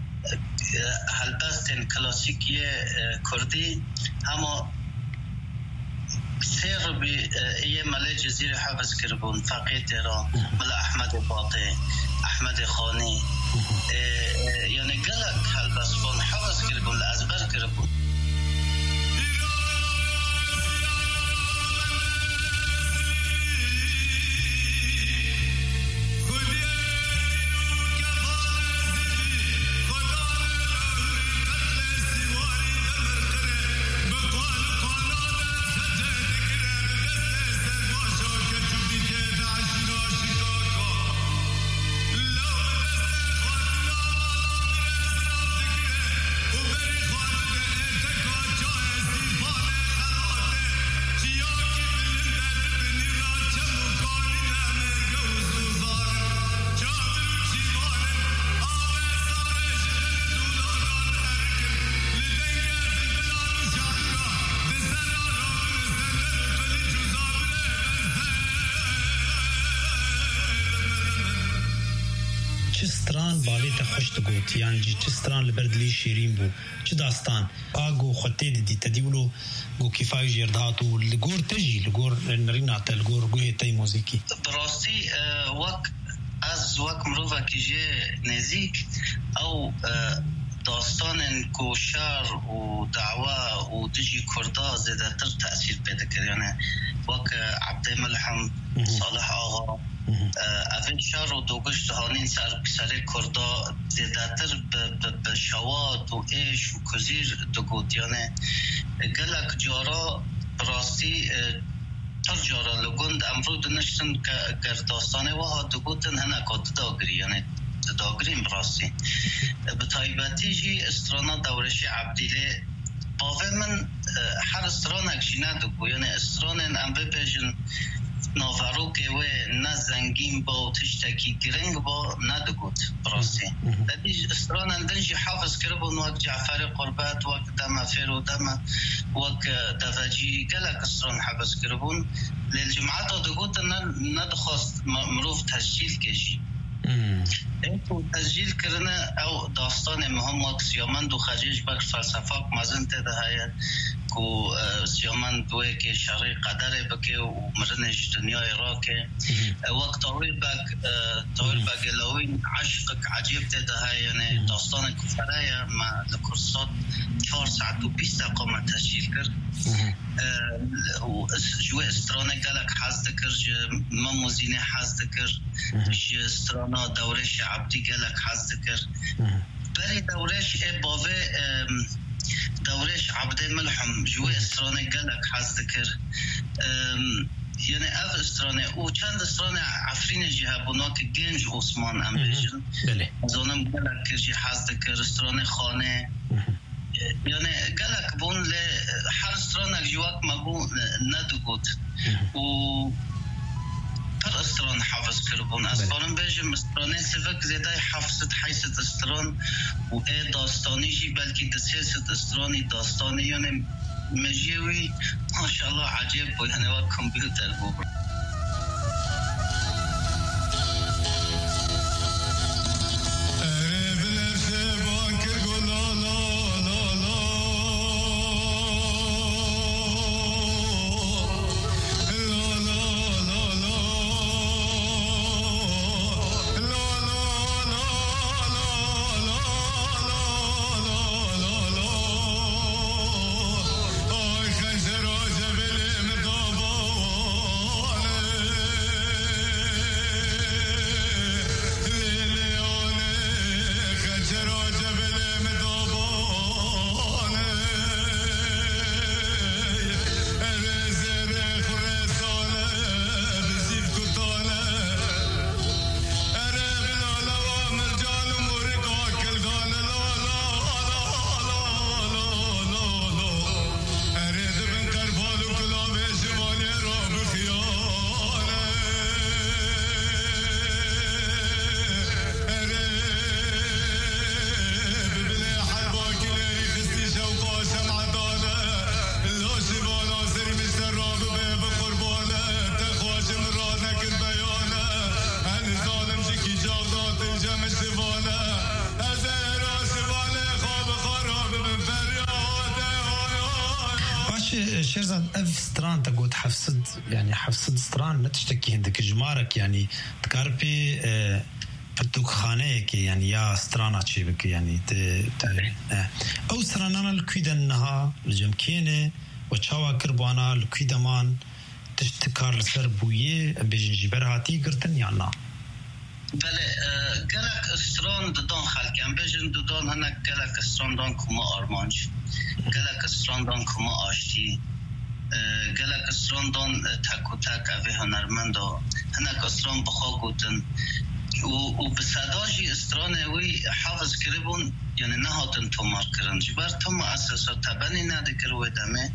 هلبستن کلاسیکی کردی همه سير بأي ملأ جزيرة حافظ كربون فقيت را ملا أحمد باطي أحمد خاني يعني قلق هالبسفون حافظ كربون لأزبر كربون چه ستران باوی تا خوش دگوت یعنی چه ستران لبردلی شیرین بو چه داستان آگو خطه دی تدیولو گو کفای جردهاتو لگور تجی لگور نرینات لگور گوه تای موزیکی براستی وقت از وقت مروفا که جه نزیک او داستان کوشار و دعوه و دجی کردا زیده تر تأثیر پیدا کرد یعنی وقت عبد ملحم صالح آغا اوین شار و دوگشت هانین سر سر کردا زیده تر به شواد و ایش و کزیر دگود یعنی گلک جارا راستی تر جارا لگند امرو دنشتن که داستانه وها دگودن هنکات داگری یعنی داگریم براستی به طایبتی جی استرانا دورش عبدیله باوه من هر استران اکشی ندگو یعنی استران ام ببیجن ناورو که و نه زنگین با تشتکی گرنگ با ندگود براستی دیج استران اندنجی حافظ کربون وقت جعفر قربت وقت دم فیر و دم وقت دفجی گلک استران حافظ کربون للجماعت دگود ندخواست مروف تسجیل کشی اینکو تسجیل کردن او داستان محمد سیامند و خجیج بک فلسفه مزن تده های کو سیامند دوی که شرعی قدره بکه و مرنش دنیای را که وقت طویل بک طویل بک لوین عشق عجیب تده های یعنی داستان کفره ما لکرسات چهار ساعت و بیست دقیقه تسجیل کرد و جوی استرانه گلک حزد کرد مموزینه حزد کرد جوی استرانه دورش عبدی گلک حزد کرد بری دورش باوه دورش عبد ملحم جوی استرانه گلک حزد کرد یعنی اف استرانه او چند استرانه عفرین جهه بنا که گنج عثمان ام بیجن زانم گلک جی حزد کرد استرانه خانه یعنی گلک بون لی هر استرانک جواک مگو ندگود و پر استران حافظ کربون از بارم بیجم استرانه سفک زیده حافظت حیثت استران و ای داستانی جی بلکی دسیست استرانی داستانی یعنی مجیوی ماشاءالله عجیب بو یعنی وقت کمپیوتر بو شيرزاد أف ستران تقول حفصد يعني حفصد ستران نتشتكي عندك جمارك يعني تكاربي اه فتوك خانه كي يعني يا سترانا شيء بك يعني ت ت أو سترانا الكيدا إنها الجمكينة وشوا كربانا الكيدا مان تشتكار السربوية بجنجبرهاتي قرتن يعني بله گلک استران دادن خلک هم بجن دادن هنک گلک استران دان کما آرمانج گلک استران دان کما آشتی گلک استران دان تک و تک اوه هنرمند هنک استران بخوا گوتن و بسداجی استران اوی حافظ کربون یعنی نهاتن تومار کرن جبر توم اساسا تبنی نده کرو دمه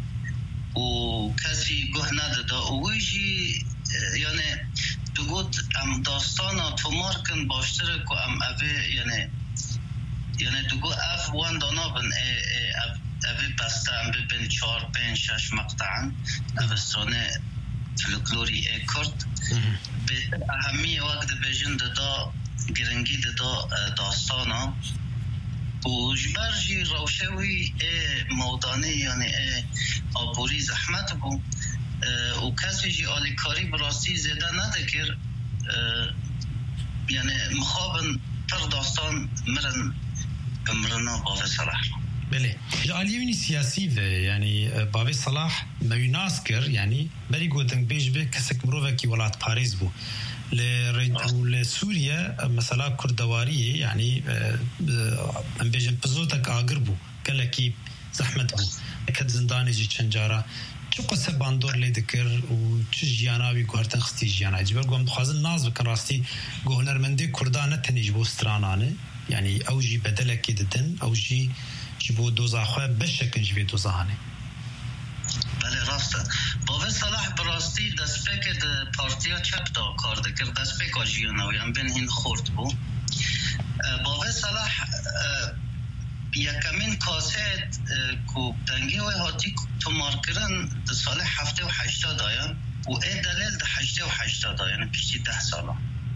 و کسی گوه نده اویجی یعنی دوگوت ام داستانا تومار کن باشتره که ام اوه یعنی یعنی دوگو اف وان دانا بن اوه بسته ام ببین چار پین شش مقطعن اوه استرانه فلکلوری ای کرد به اهمی وقت بیجن دا گرنگی دا داستانا و جبر جی روشوی مودانه یعنی آبوری زحمت بو و کسی جی آلیکاری براستی زیده ندکر یعنی مخابن پر داستان مرن بمرنا باوی صلاح. بله جاليوني سياسي يعني باوي صلاح ما يناسكر يعني بري قدن بيج به كسك مروفكي ولات باريس بو لسوريا مثلا كردواريه يعني ام بيجن بزوتك اقربو كلكي زحمت بو كد زنداني جي چنجارا چو قصه باندور لي ذكر و چ جياناوي گهرتن خستي جيانا جبر گوم خازن ناز بكن راستي گهنرمندي كردانه تنيج بو سترانانه يعني اوجي بدلك ددن اوجي جبو دوزاخه بشكل جبو دوزاهانه. بله راسته باوی صلاح براستی دست پک پارتیا چپ دا کار دکر دست پک آجیانوی هم بین هین خورد بو باوی صلاح یکمین کاسد کو دنگی و هاتی تومار کرن ده سال هفته و هشتا دایم و ای دلیل ده هشته و هشتا دایم پیشتی ده سالا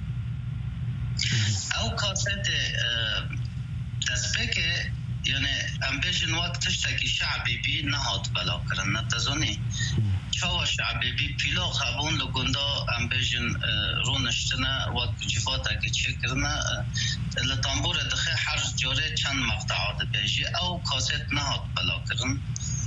او کاسد دست پک یعنی ام بیشن وقتش تاکی شعبی بی نهاد بلا کرن نتزونی چاوا شعبی بی پیلا خبون لگندا ام بیشن رونشتنه وقت جفاتا که چه کرنه لطنبور دخی هر جاره چند مقطعات بیشی او کاسیت نهاد بلا کرن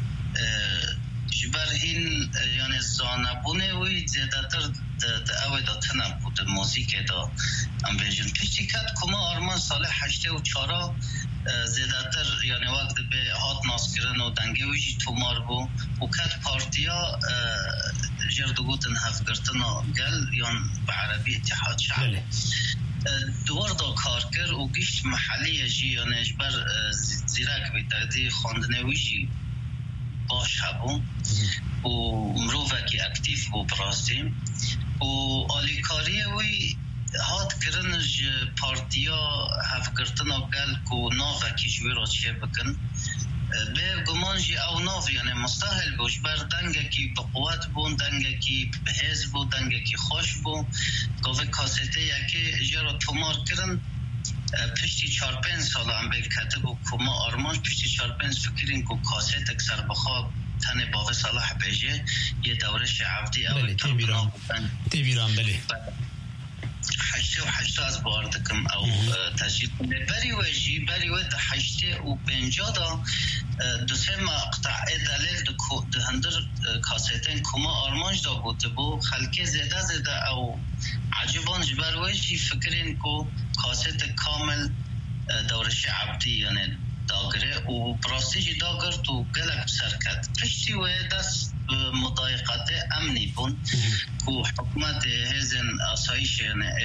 جبر هین یعنی زانبونه وی زیده تر ده اوی دا تنه بود موزیک دا ام بیشن پیشتی کد کما آرمان سال هشته و چارا زیده تر یعنی وقت به هات ناس کرن و دنگه ویجی تومار بو و کد پارتیا جردو گوتن هفگرتن و گل یان به عربی اتحاد شعب دوار دا کار کر و گشت محلی جی یعنی اجبر زیرک بی تردی خواندنه ویجی باش هبو و مروفکی اکتیف بو براستی و آلیکاری وی هات کرنج پارتیا هفگرتن و گل کو ناوه کشوی را چه بکن به گمانجی او ناو یعنی مستحل بوش بر دنگه کی بقوت بون دنگه کی بهز بو دنگه کی خوش بو گوه کاسته یکی جرا تومار کرن پشتی چار پنج سال هم بیل کتب و کما آرمان پشتی چار پنج فکرین کو کاسته اکسر بخواب تنه باقی صلاح بیجه یه دوره شعبتی او تیبیران تیبیران بله حشته و حشته از باردکم او تجدید کنه بری وجی بری ود حشته و پنجا دا دو سه مقطع دلیل ده هندر کاسیتین کما آرمانج دا بوده بو خلکه زیده زیده او عجبان جبر وجی فکرین کو کاسیت کامل دور شعبتی یعنی داگره و براستی داگر تو گلک سرکت پشتی و دست مضایقات امنی بون کو حکومت هزن آسایش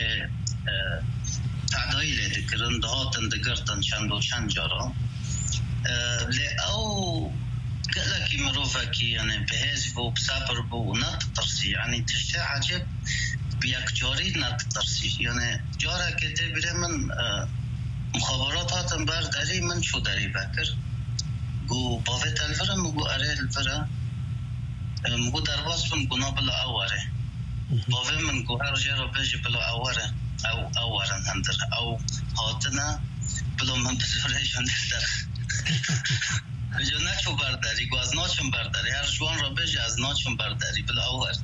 تعدایل دکرن دهاتن دگرتن چند و چند جارا لی او گلکی مروفکی یعنی بهز بو بسابر بو نتترسی یعنی تشتی عجب بیک جاری نتترسی یعنی جارا که تبیره من مخابرات هاتن برداری من شو داری بکر گو باویت الفره مگو اره الفره مگو درباس من گنا بلا اواره باوی من گو هر جا بیجی بلا اواره او اوارن هندر او هاتنا بلا من بزرهش هندر در بجا نچو برداری گو از ناچم برداری هر جوان را بیجی از ناچم برداری بلا اواره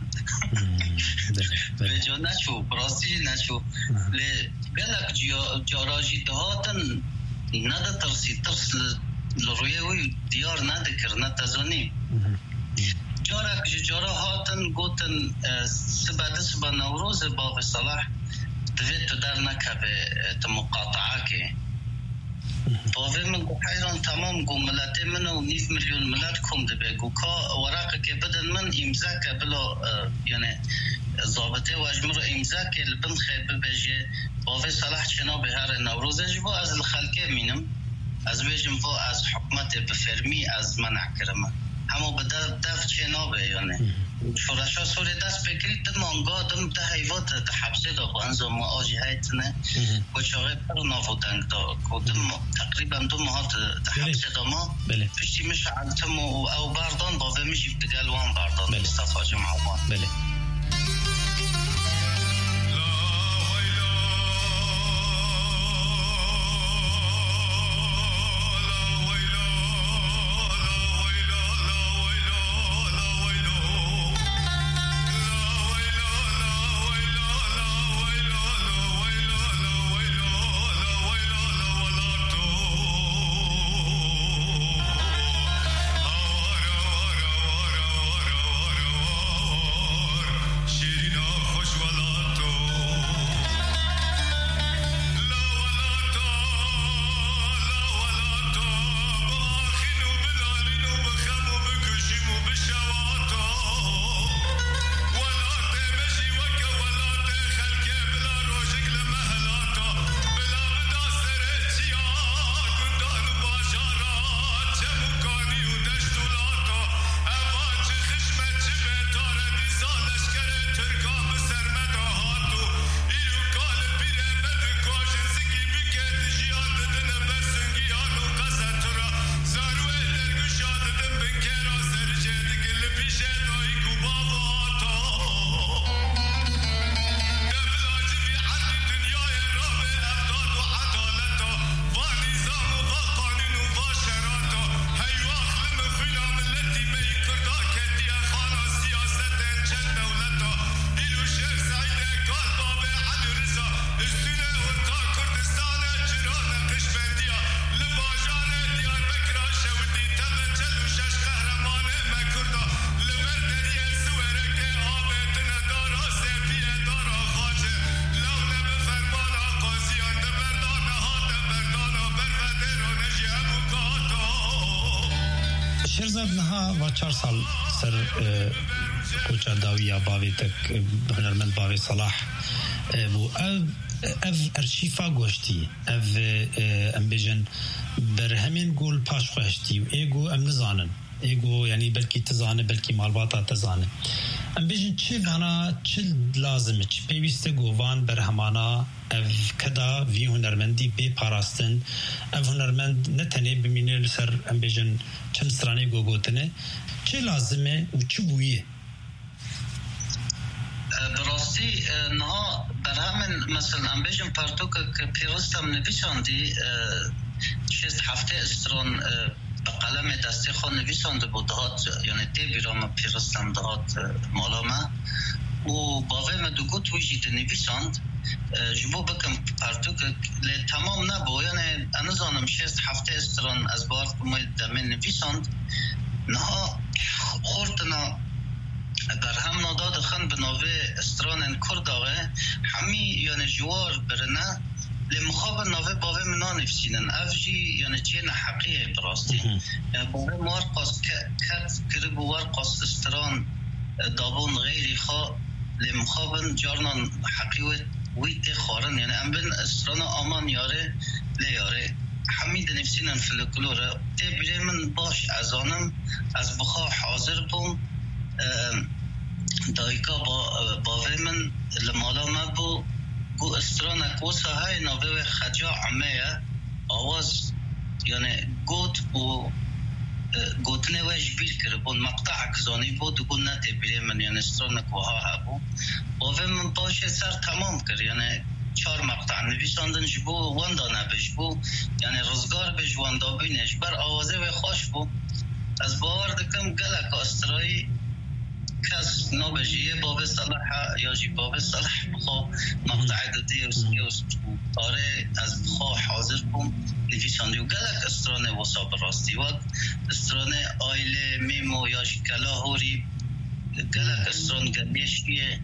بجا نچو براستی نچو لی گلک جاراجی دهاتن نده ترسی ترس لرویه وی دیار نده کر نتزانی جارک جارا هاتن گوتن سباده سبا نوروز باقی صلاح دوید تو در نکبه تمقاطعه که باوی من گو حیران تمام گو ملت من و نیف میلیون ملت کم دبه گو که ورقه که بدن من امزا که بلا یعنی ضابطه و اجمر امزا که لبن خیبه بجه باوی صلاح چنا به هر نوروز اجبو از الخلقه مینم از بیجم با از حکمت بفرمی از منع کرمه همو به دف چنا به یعنی شورشا سوری دست بکرید دم آنگاه دم ده حیوات ده حبسه دا با انزام آجی هایتنه و چاقه پر نافو دنگ دا دم تقریبا دو ماهات ده حبسه دا ما پشتی میشه علتم و او بردان باوه میشیب دگلوان بردان مصطفى جمعوان بله شرزاد نها و چهار سال سر کوچا داویا باوی تک هنرمند باوی صلاح بو او اف ارشیفا گوشتی اف ام بیجن بر همین گول پاش خوشتی و ایگو ام نزانن ایگو یعنی بلکی تزانه بلکی مالباتا تزانه ام بیجن چه وانا چه لازمه چه پیوسته گووان بر همانا اف کدا وی هنرمندی بی پاراستن اف هنرمند نتنه بمینه لسر ام بیجن چند سرانه گوگوتنه چه لازمه و چه بویه براستی نه برامن مثلا ام بیجن پارتو که پیوستم نویساندی شست هفته استران قلم دستی خود نویسانده بود دهات یعنی تی بیرام پیرستم دهات مالامه و باوه مدوگو تویجید نویساند جبو بکم پرتو که تمام نبو یعنی انزانم شست هفته استران از بارد بماید دمین نویساند نه خورتنا بر هم ناداد خند بناوه استران کرداغه همی یعنی جوار برنه لمخابر ناوه باوه منا نفسینن افجی یعنی چین حقیه براستی یعنی باوه موار قاست کت کرب وار قاست استران دابون غیری خواه لمخابن جارنان حقیوه ویت خارن یعنی ام بین استران آمان یاره لیاره حمید نفسینن فلکلوره تی بیره من باش ازانم از بخواه حاضر بوم دایکا با باوه من لمالا مبو گو استرانک و ساهای نوه خجا عمه آواز یعنی گوت و گوتنه وش بیر کرده بون مقطع کزانی بود و گو نتی بیره من یعنی استرانک و ها هبو باوه من باشه سر تمام کرد یعنی چهار مقطع نویساندن جبو واندا نبش بو یعنی رزگار بش واندا بینش بر آوازه و خوش بو از باور دکم گلک استرایی کس نباشه یه باب صلاح یا جی باب صلاح بخوا مقطع دادی و سیوس آره از بخوا حاضر بوم نفیساندی و گلک استرانه واسا براستی وقت استرانه آیله میمو یا شکلا هوری گلک استران گلیشیه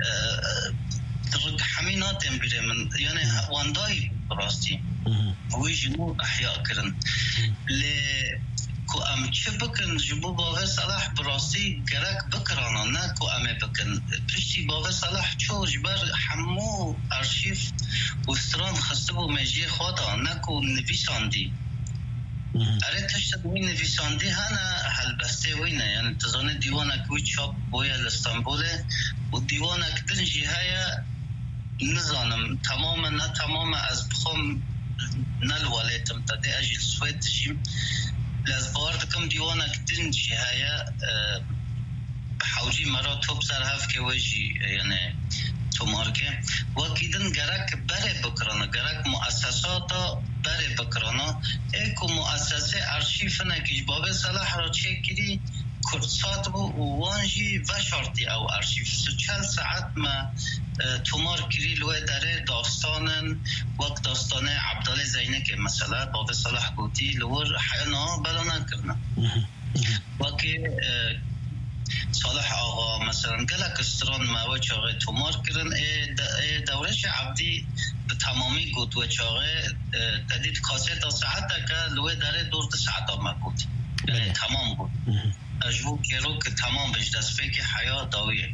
درک همیناتیم بیره من یعنی واندایی براستی وی جنو احیاء کرن لی کو ام چه بکن جبو باوه صلاح براستی گرک بکرانا نه کو امه بکن پشتی باوه صلاح چو جبر همو ارشیف و استران خسته بو مجیه خوادا نه کو نویساندی اره تشت بوی نویساندی هنه حلبسته وینه یعنی تزانه دیوانک وی چاپ بوی الاسطنبوله و دیوانک دنجی های نزانم تمام نه تمام از بخوم نلوالیتم تده اجیل سوید تشیم از بارد کم دیوانک دنجی های حوجی مرا توب سر هفت که وجی یعنی تو مارکه وکیدن گرک بره بکرانا گرک مؤسساتا بره بکرانا ایکو مؤسسه ارشیف نکیش بابه صلاح را چک کردی کردسات بو وانجی و شارتی او ارشیف سو چل ساعت ما تومار کری لوه داره داستانن وقت داستان عبدال زینه که مثلا بابه صلاح گوتی لور حیانا بلا نکرنه وقتی صالح آقا مثلا گلک استران ما و چاقه تومار کرن ای دورش عبدی به تمامی گوت و چاقه تدید کاسه تا ساعت که لوه داره دور ده ساعت آمه گوت یعنی تمام بود اجبو کرو که تمام بش دست که حیا داویه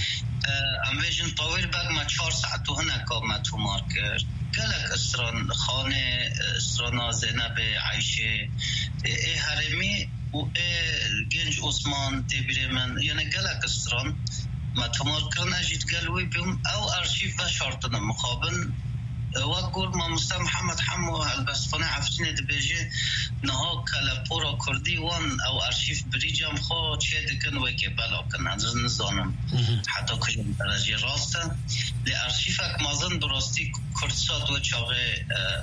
امویجن طویل بگ ما چهار ساعت و هنکا ما تومار کرد گلک استران خانه استران زینب عیشه ای حرمی و گنج عثمان تبیره من یعنی گلک استران ما تمار کرن اجید گلوی بیم او ارشیف و شارتنا مخابن وقور ما مستر محمد حمو البسفانه عفتینه دبیجه نها کلپورا کردی وان او ارشیف بریجم خواه چه دکن وی که بلا کن از نزانم حتی کجم درجه راسته لی ارشیفک مازن درستی کردسات و چاقه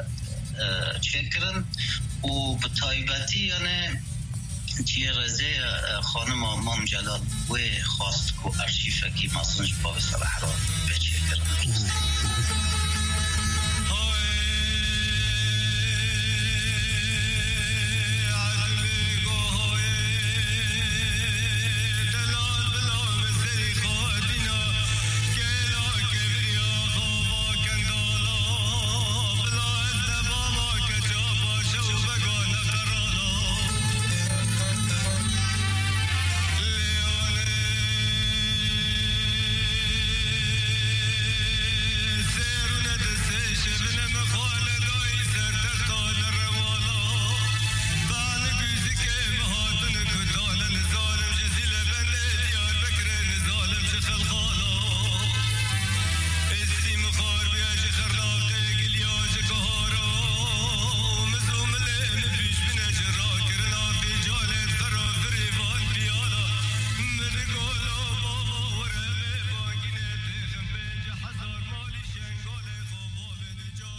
چه کرن و به طایبتی یعنی چیه رزه خانم امام جلال و خواست که ارشیفه که مازن جباب صلاح را بچه کرن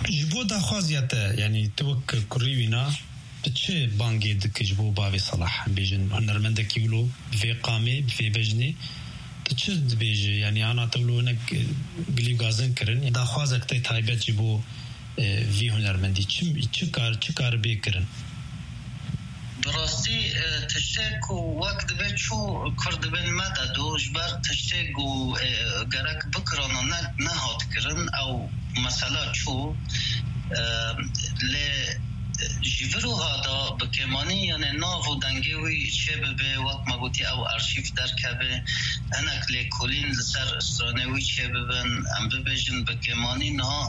جبو داخوازياته يعني توك كوريوينا تشي بانجي دكجبو بافي صلاح بيجن هنرمندك يقولوا في قامي في بجني تشد بيجي يعني انا تقولوا انك بلي غازن كرن داخوازك تاي تايبت جبو في هنرمندي چم چكار چكار بيكرن براستی تشتک و وقت به چو کردبن مدد و جبر تشتک و گرک بکران و نه هات کرن او مثلا چو ل جیورو هادا بکمانی یعنی ناو و دنگوی چه به وقت مگوتی او ارشیف در کبه انک لی کلین لسر استرانوی چه ببن ام ببجن بکمانی نه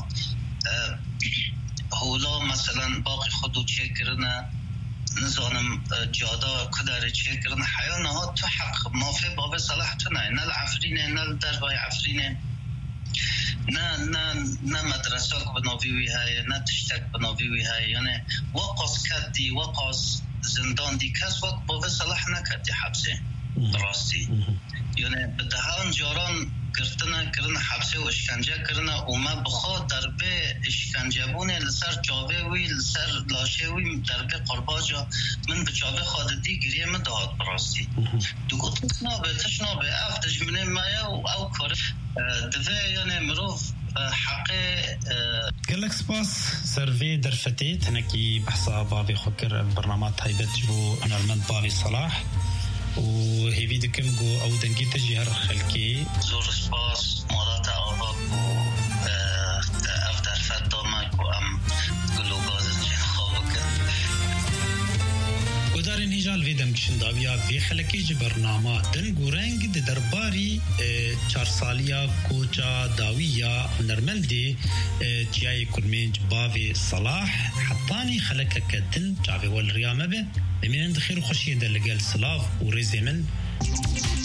هولا مثلا باقی خودو چه کرنه نزانم جادا کداره چه کرن حیانه ها تو حق مافی باب صلاح تو نه نه العفرینه نه دربای عفرینه نه نه نه مدرسه بناویوی های نه تشتک بناویوی های یعنی وقاس کردی وقاس زندان دی کس وقت باب صلاح نکردی حبسه براستی یعنی بدهان جاران گرفتن کردن حبسه و اشکنجه کردن و ما بخواد دربه اشکنجه بونه لسر جاوه وی لسر لاشه وی دربه قرباجا من به جاوه خواده دی گریه من داد براستی دو گفت تشنابه تشنابه اف دجمنه مایه و او کار دوه یعنی مروف حقه قالك سباس سيرفي درفتي تنكي بحصة بابي خكر برنامج تايبت جو هنرمند بابي صلاح وهيفي دكم جو او دنگي تجي هر خلكي زور سباس مالات آباك و اف درفت دامك و ام قلو بازن جن خوابك ودارين هجال ويدم كشندابيا في خلكي جي برنامج دنگو رنگ دي درباري چار ساليا کوچا داويا هنرمندي جياي كرمينج بافي صلاح حطاني خلكك دن جاوي والريامة به من عند خير وخشية دلقال سلاف ورزي من